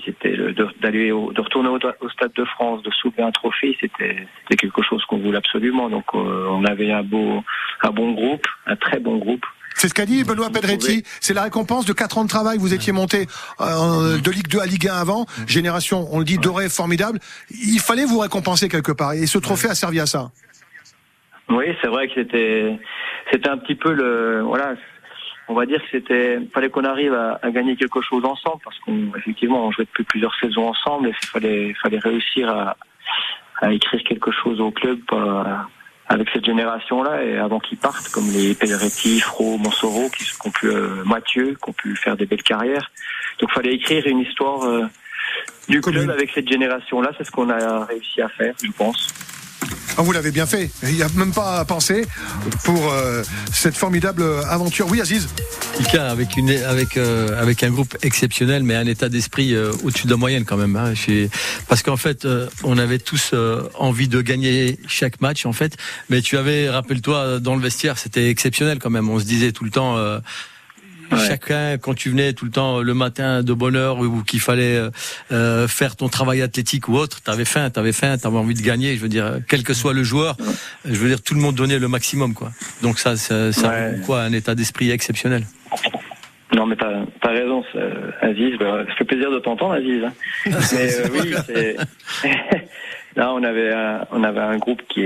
de retourner au Stade de France, de soulever un trophée. C'était quelque chose qu'on voulait absolument. Donc on avait un bon groupe, un très bon groupe. C'est ce qu'a dit Benoît Pedretti. C'est la récompense de 4 ans de travail. Vous étiez monté de Ligue 2 à Ligue 1 avant. Génération, on le dit, dorée, formidable. Il fallait vous récompenser quelque part. Et ce trophée a servi à ça. Oui, c'est vrai que c'était un petit peu on va dire que fallait qu'on arrive à gagner quelque chose ensemble parce qu'effectivement, on jouait depuis plusieurs saisons ensemble et il fallait réussir à écrire quelque chose au club, avec cette génération-là, et avant qu'ils partent, comme les Pedretti, Fro, Monsoro, Mathieu, qui ont pu faire des belles carrières. Donc il fallait écrire une histoire du club avec cette génération-là. C'est ce qu'on a réussi à faire, je pense. Vous l'avez bien fait. Il n'y a même pas à penser pour cette formidable aventure. Oui, Aziz. Ika, avec un groupe exceptionnel, mais un état d'esprit au-dessus de la moyenne quand même. Parce qu'en fait, on avait tous envie de gagner chaque match, en fait. Mais tu avais, rappelle-toi, dans le vestiaire, c'était exceptionnel quand même. On se disait tout le temps. Chacun, quand tu venais tout le temps le matin de bonne heure ou qu'il fallait faire ton travail athlétique ou autre, t'avais faim, t'avais envie de gagner. Je veux dire, quel que soit le joueur, je veux dire, tout le monde donnait le maximum, quoi. Donc ça un état d'esprit exceptionnel. Non, mais t'as raison, Aziz. Ça fait plaisir de t'entendre, Aziz. Mais là, on avait un groupe qui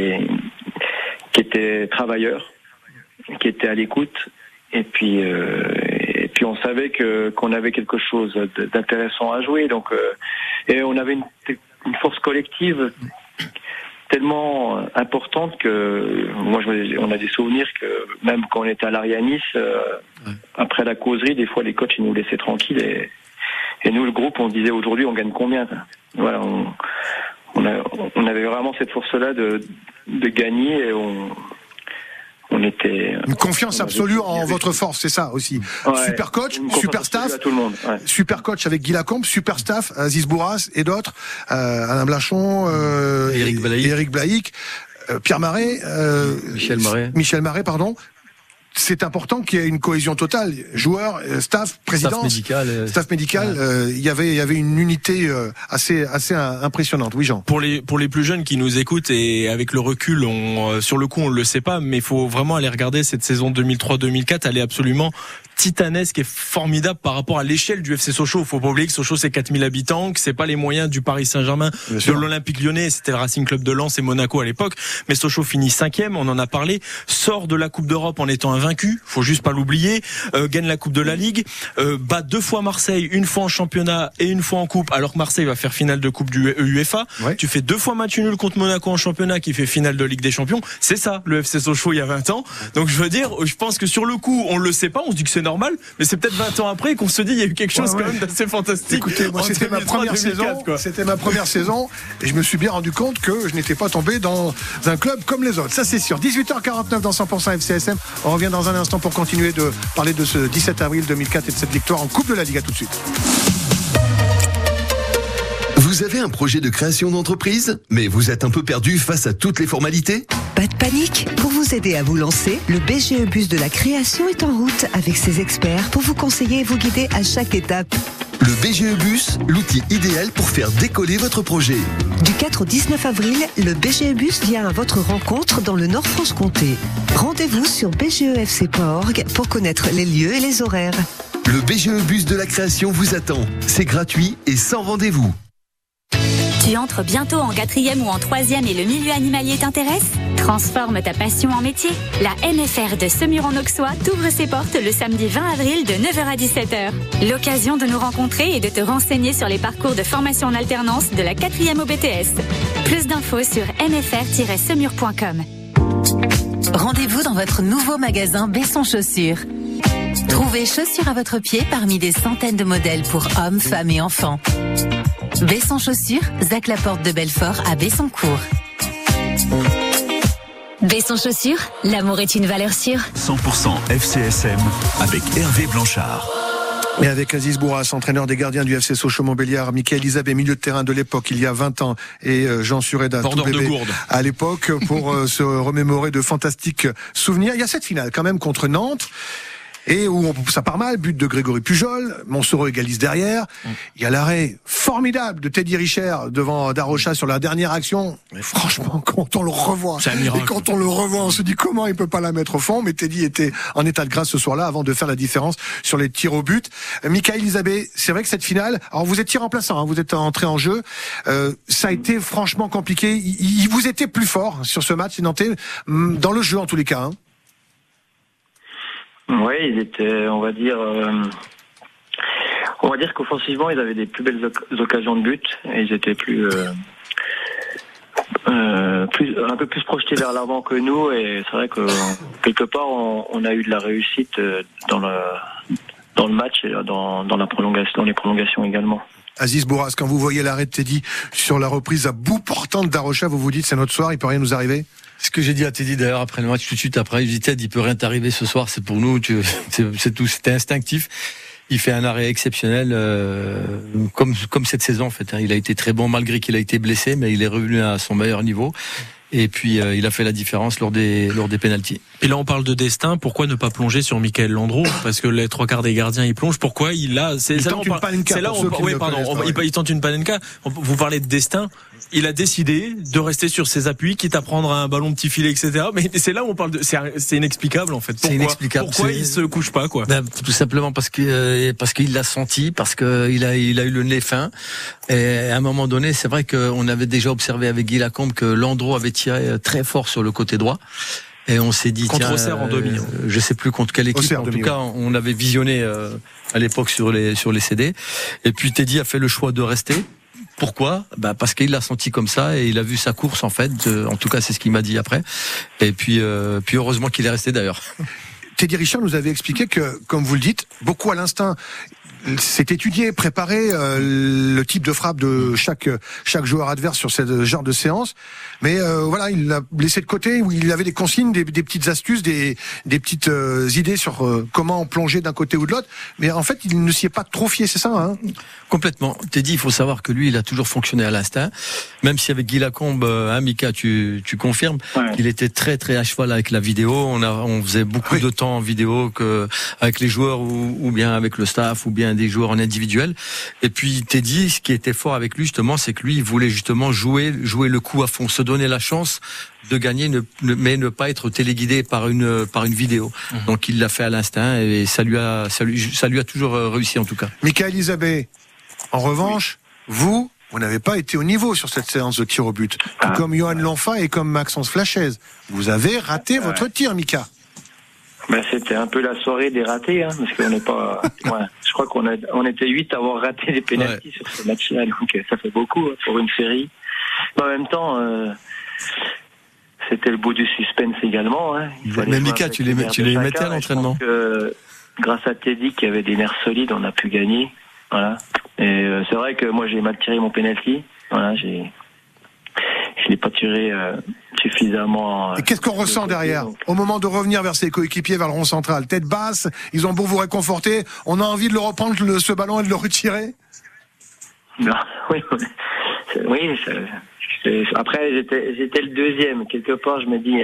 était travailleur, qui était à l'écoute. Et puis on savait qu'on avait quelque chose d'intéressant à jouer. Donc et on avait une force collective tellement importante que on a des souvenirs que même quand on était à l'Arianis, après la causerie, des fois les coachs ils nous laissaient tranquilles et nous le groupe on disait aujourd'hui on gagne combien. Voilà, on avait vraiment cette force-là de gagner et était une confiance absolue en votre force, c'est ça aussi. Ouais, super coach, super staff, tout le monde. Ouais. Super coach avec Guy Lacombe, super staff, Aziz Bourras et d'autres, Alain Blachon, Eric Blaïc, Pierre Marais, Michel Marais, pardon. C'est important qu'il y ait une cohésion totale. Joueurs, staff, présidence, staff médical. Il y avait une unité assez impressionnante. Oui, Jean. Pour les plus jeunes qui nous écoutent et avec le recul, sur le coup on le sait pas, mais il faut vraiment aller regarder cette saison 2003-2004. Elle est absolument titanesque et formidable par rapport à l'échelle du FC Sochaux. Faut pas oublier que Sochaux c'est 4000 habitants, que c'est pas les moyens du Paris Saint-Germain, de l'Olympique Lyonnais, c'était le Racing Club de Lens et Monaco à l'époque. Mais Sochaux finit 5e, on en a parlé, sort de la Coupe d'Europe en étant invaincu, faut juste pas l'oublier, gagne la Coupe de la Ligue, bat 2 fois Marseille, une fois en championnat et une fois en coupe, alors que Marseille va faire finale de Coupe du UEFA. Ouais. Tu fais 2 fois match nul contre Monaco en championnat qui fait finale de Ligue des Champions. C'est ça, le FC Sochaux il y a 20 ans. Donc je veux dire, je pense que sur le coup, on le sait pas, on se dit que c'est normal, mais c'est peut-être 20 ans après qu'on se dit il y a eu quelque chose quand même d'assez fantastique. Écoutez, moi c'était ma première saison et je me suis bien rendu compte que je n'étais pas tombé dans un club comme les autres. Ça c'est sûr. 18h49 dans 100% FCSM. On revient dans un instant pour continuer de parler de ce 17 avril 2004 et de cette victoire en Coupe de la Ligue. À tout de suite. Vous avez un projet de création d'entreprise, mais vous êtes un peu perdu face à toutes les formalités ? Pas de panique. Pour vous aider à vous lancer, le BGE Bus de la création est en route avec ses experts pour vous conseiller et vous guider à chaque étape. Le BGE Bus, l'outil idéal pour faire décoller votre projet. Du 4 au 19 avril, le BGE Bus vient à votre rencontre dans le Nord-Franche-Comté. Rendez-vous sur bgefc.org pour connaître les lieux et les horaires. Le BGE Bus de la création vous attend. C'est gratuit et sans rendez-vous. Tu entres bientôt en 4e ou en 3e et le milieu animalier t'intéresse ? Transforme ta passion en métier. La NFR de Semur-en-Auxois t'ouvre ses portes le samedi 20 avril de 9h à 17h. L'occasion de nous rencontrer et de te renseigner sur les parcours de formation en alternance de la 4e au BTS. Plus d'infos sur nfr-semur.com. Rendez-vous dans votre nouveau magasin Besson Chaussures. Trouvez chaussures à votre pied parmi des centaines de modèles pour hommes, femmes et enfants. Besson Chaussures, Zac Laporte de Belfort à Besson-Court. Besson Chaussures, l'amour est une valeur sûre. 100% FCSM avec Hervé Blanchard. Et avec Aziz Bourras, entraîneur des gardiens du FC Sochaux-Montbéliard, Michael Isabé, milieu de terrain de l'époque, il y a 20 ans, et Jean Sureda, tout bébé à l'époque, pour se remémorer de fantastiques souvenirs. Il y a cette finale quand même contre Nantes. Et où ça part mal, but de Grégory Pujol, Monsoreau égalise derrière. Il y a l'arrêt formidable de Teddy Richer devant Darocha sur la dernière action. Mais franchement, quand on le revoit, on se dit comment il peut pas la mettre au fond. Mais Teddy était en état de grâce ce soir-là avant de faire la différence sur les tirs au but. Michael Isabé, c'est vrai que cette finale, alors vous étiez remplaçant, hein, vous êtes entré en jeu, ça a été franchement compliqué. Il vous était plus fort sur ce match, les Nantais, dans le jeu en tous les cas. Hein. Oui, ils étaient, on va dire qu'offensivement, ils avaient des plus belles occasions de but et ils étaient un peu plus projetés vers l'avant que nous. Et c'est vrai que quelque part, on a eu de la réussite dans le match et dans les prolongations également. Aziz Bourras, quand vous voyez l'arrêt de Teddy sur la reprise à bout portant de Darocha, vous vous dites c'est notre soir, il peut rien nous arriver? Ce que j'ai dit à Teddy d'ailleurs après le match, tout de suite après, il dit Ted, il peut rien t'arriver ce soir, c'est pour nous, c'est tout, c'était instinctif. Il fait un arrêt exceptionnel, comme cette saison en fait. Il a été très bon malgré qu'il a été blessé, mais il est revenu à son meilleur niveau. Et puis il a fait la différence lors des pénaltys. Et là on parle de destin, pourquoi ne pas plonger sur Michael Landreau? Parce que les 3/4 des gardiens ils plongent. Pourquoi il tente une panenka. Vous parlez de destin. Il a décidé de rester sur ses appuis, quitte à prendre un ballon petit filet, etc. Mais c'est là où on parle de, c'est inexplicable en fait. Pourquoi il se couche pas quoi? Tout simplement parce qu'il l'a senti, parce qu'il a eu le nez fin. Et à un moment donné, c'est vrai qu'on avait déjà observé avec Guy Lacombe que Landreau avait tiré très fort sur le côté droit. Et on s'est dit contre Auxerre en demi. Je sais plus contre quelle équipe. Auxerre, en tout cas, on avait visionné à l'époque sur les CD. Et puis Teddy a fait le choix de rester. Pourquoi? Parce qu'il l'a senti comme ça et il a vu sa course en fait. En tout cas, c'est ce qu'il m'a dit après. Et puis heureusement qu'il est resté d'ailleurs. Teddy Richer nous avait expliqué que, comme vous le dites, beaucoup à l'instinct. c'est étudié, préparé, le type de frappe de chaque joueur adverse sur ce genre de séance. Mais voilà, il l'a laissé de côté, où il avait des consignes, des petites astuces, des petites idées sur comment plonger d'un côté ou de l'autre. Mais en fait, il ne s'y est pas trop fié, c'est ça, hein? Complètement. Teddy, il faut savoir que lui, il a toujours fonctionné à l'instinct. Même si avec Guy Lacombe, Mika, tu confirmes, il était très très à cheval avec la vidéo. On faisait beaucoup de temps en vidéo avec les joueurs ou bien avec le staff ou bien des joueurs en individuel. Et puis Teddy, ce qui était fort avec lui justement, c'est que lui, il voulait justement jouer le coup à fond, se donner la chance de gagner, mais ne pas être téléguidé par une vidéo. Donc il l'a fait à l'instinct et ça lui a toujours réussi en tout cas. Michael Isabé, en revanche, vous n'avez pas été au niveau sur cette séance de tir au but. Comme Johan Lonfa et comme Maxence Flachez. Vous avez raté votre tir, Mika. C'était un peu la soirée des ratés, hein, parce qu'on n'est pas. Je crois qu'on était 8 à avoir raté des pénaltys sur ce match-là, donc ça fait beaucoup pour une série. Mais en même temps, c'était le bout du suspense également. Hein. Mais Mika, tu les mettais à l'entraînement. Grâce à Teddy qui avait des nerfs solides, on a pu gagner. Voilà. Et c'est vrai que moi j'ai mal tiré mon penalty. Voilà, je l'ai pas tiré suffisamment. Et qu'est-ce qu'on ressent derrière au moment de revenir vers ses coéquipiers, vers le rond central? Tête basse, ils ont beau vous réconforter, on a envie de le reprendre ce ballon et de le retirer? Non, oui. Après j'étais le deuxième. Quelque part je me dis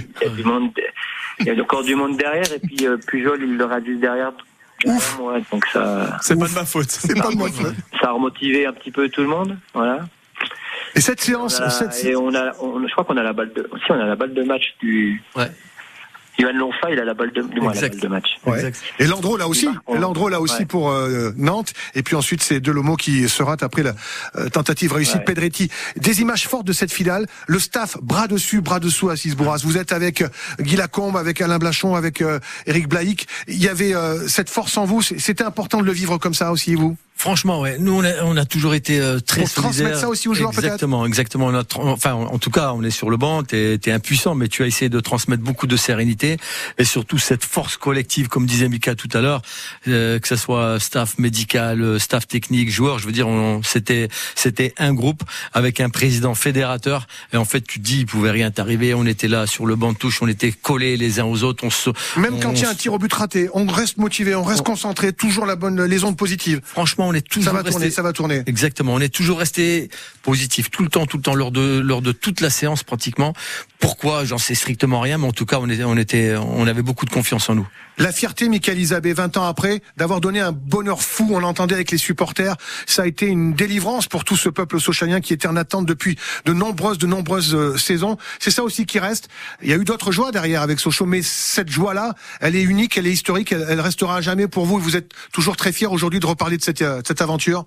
il y a encore du monde derrière et puis Pujol il l'aura dit derrière. Ouf. Moi, donc ça. C'est pas de ma faute. C'est pas de ma faute. Ça a remotivé un petit peu tout le monde, voilà. Et cette séance, je crois qu'on a la balle de match du. Ouais. Johan Lonfa, il a la balle de match. Ouais. Et Landreau là aussi. Pour Nantes. Et puis ensuite c'est Delomo qui se rate après la tentative réussie de Pedretti. Des images fortes de cette finale. Le staff bras dessus, bras dessous à Ciss-Bourras. Vous êtes avec Guy Lacombe, avec Alain Blachon, avec Éric Blaïc. Il y avait cette force en vous. C'était important de le vivre comme ça aussi, vous? Franchement, ouais. Nous, on a toujours été très solidaires. Pour transmettre ça aussi aux joueurs, peut-être. Exactement. En tout cas, on est sur le banc. T'es impuissant, mais tu as essayé de transmettre beaucoup de sérénité et surtout cette force collective, comme disait Mika tout à l'heure, que ce soit staff médical, staff technique, joueurs. Je veux dire, c'était un groupe avec un président fédérateur. Et en fait, tu te dis, il pouvait rien t'arriver. On était là sur le banc de touche, on était collés les uns aux autres. Même quand il y a un tir au but raté, on reste motivé, on reste concentré, toujours les ondes positives. Franchement, on est toujours ça va tourner. Exactement, on est toujours resté positif tout le temps lors de toute la séance pratiquement. Pourquoi? J'en sais strictement rien, mais en tout cas, on avait beaucoup de confiance en nous. La fierté, Michael Isabé, 20 ans après, d'avoir donné un bonheur fou, on l'entendait avec les supporters, ça a été une délivrance pour tout ce peuple sochaliens qui était en attente depuis de nombreuses saisons. C'est ça aussi qui reste. Il y a eu d'autres joies derrière avec Sochaux, mais cette joie-là, elle est unique, elle est historique, elle restera à jamais pour vous. Et vous êtes toujours très fiers aujourd'hui de reparler de cette aventure?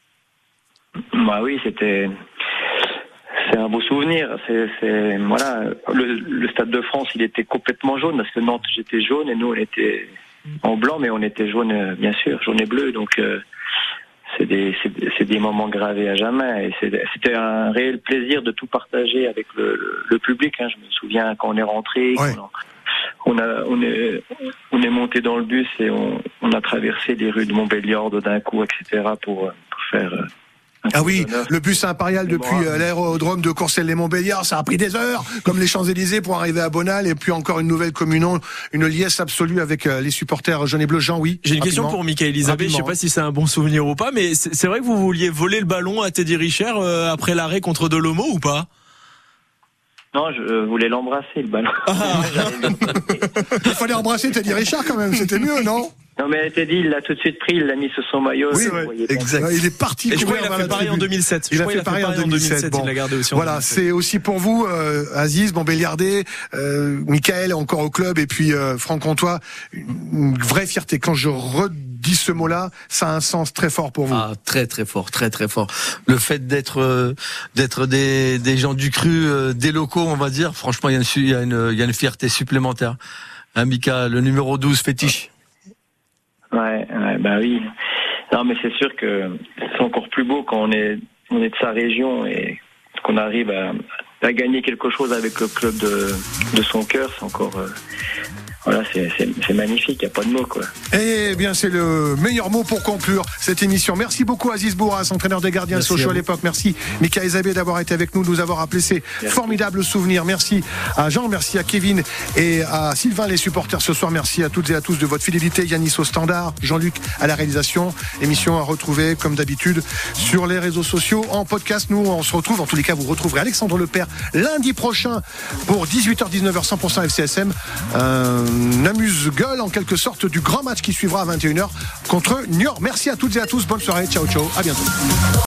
Bah oui, c'est un beau souvenir. Voilà, le Stade de France, il était complètement jaune parce que Nantes, j'étais jaune et nous, on était en blanc, mais on était jaune, bien sûr, jaune et bleu. Donc, c'est des moments gravés à jamais. Et c'était un réel plaisir de tout partager avec le public. Hein. Je me souviens quand on est rentré, on est monté dans le bus et on a traversé les rues de Montbéliard d'un coup, etc. pour faire. Ah oui, le bus impérial depuis l'aérodrome de Courcelles-les-Montbéliard, ça a pris des heures, comme les Champs-Élysées pour arriver à Bonal, et puis encore une nouvelle communion, une liesse absolue avec les supporters jaunes et bleus. Jean, oui. J'ai une question pour Michael Isabé, je sais pas si c'est un bon souvenir ou pas, mais c'est vrai que vous vouliez voler le ballon à Teddy Richer après l'arrêt contre Delomo ou pas? Non, je voulais l'embrasser, le ballon. Il fallait embrasser Teddy Richer quand même, c'était mieux, non? Non mais Teddy, il l'a tout de suite pris, il l'a mis sur son maillot. Oui, exact. Il est parti. Et je crois qu'il a fait pareil en 2007. Il a fait pareil en 2007. Bon. Il l'a gardé aussi. Voilà, c'est aussi pour vous, Aziz, Montbéliardais, Michael encore au club et puis Franck Comtois, une vraie fierté. Quand je redis ce mot-là, ça a un sens très fort pour vous. Ah, très très fort, très très fort. Le fait d'être des gens du cru, des locaux, on va dire. Franchement, il y a une fierté supplémentaire. Hein, Mika, le numéro 12 fétiche. Ouais, bah oui. Non, mais c'est sûr que c'est encore plus beau quand on est de sa région et qu'on arrive à gagner quelque chose avec le club de son cœur. C'est voilà, c'est magnifique, il n'y a pas de mots, quoi. Eh bien, c'est le meilleur mot pour conclure cette émission. Merci beaucoup Aziz Bourras, entraîneur des gardiens de Sochaux à l'époque. Merci Mickaël Zabé d'avoir été avec nous, de nous avoir rappelé ces formidables souvenirs. Merci à Jean, merci à Kevin et à Sylvain, les supporters ce soir. Merci à toutes et à tous de votre fidélité. Yanis au standard, Jean-Luc à la réalisation. Émission à retrouver comme d'habitude sur les réseaux sociaux en podcast. Nous, on se retrouve, en tous les cas, vous retrouverez Alexandre Lepère lundi prochain pour 18h-19h 100% FCSM. Amuse-gueule en quelque sorte du grand match qui suivra à 21h contre Niort. Merci à toutes et à tous, bonne soirée, ciao ciao, à bientôt.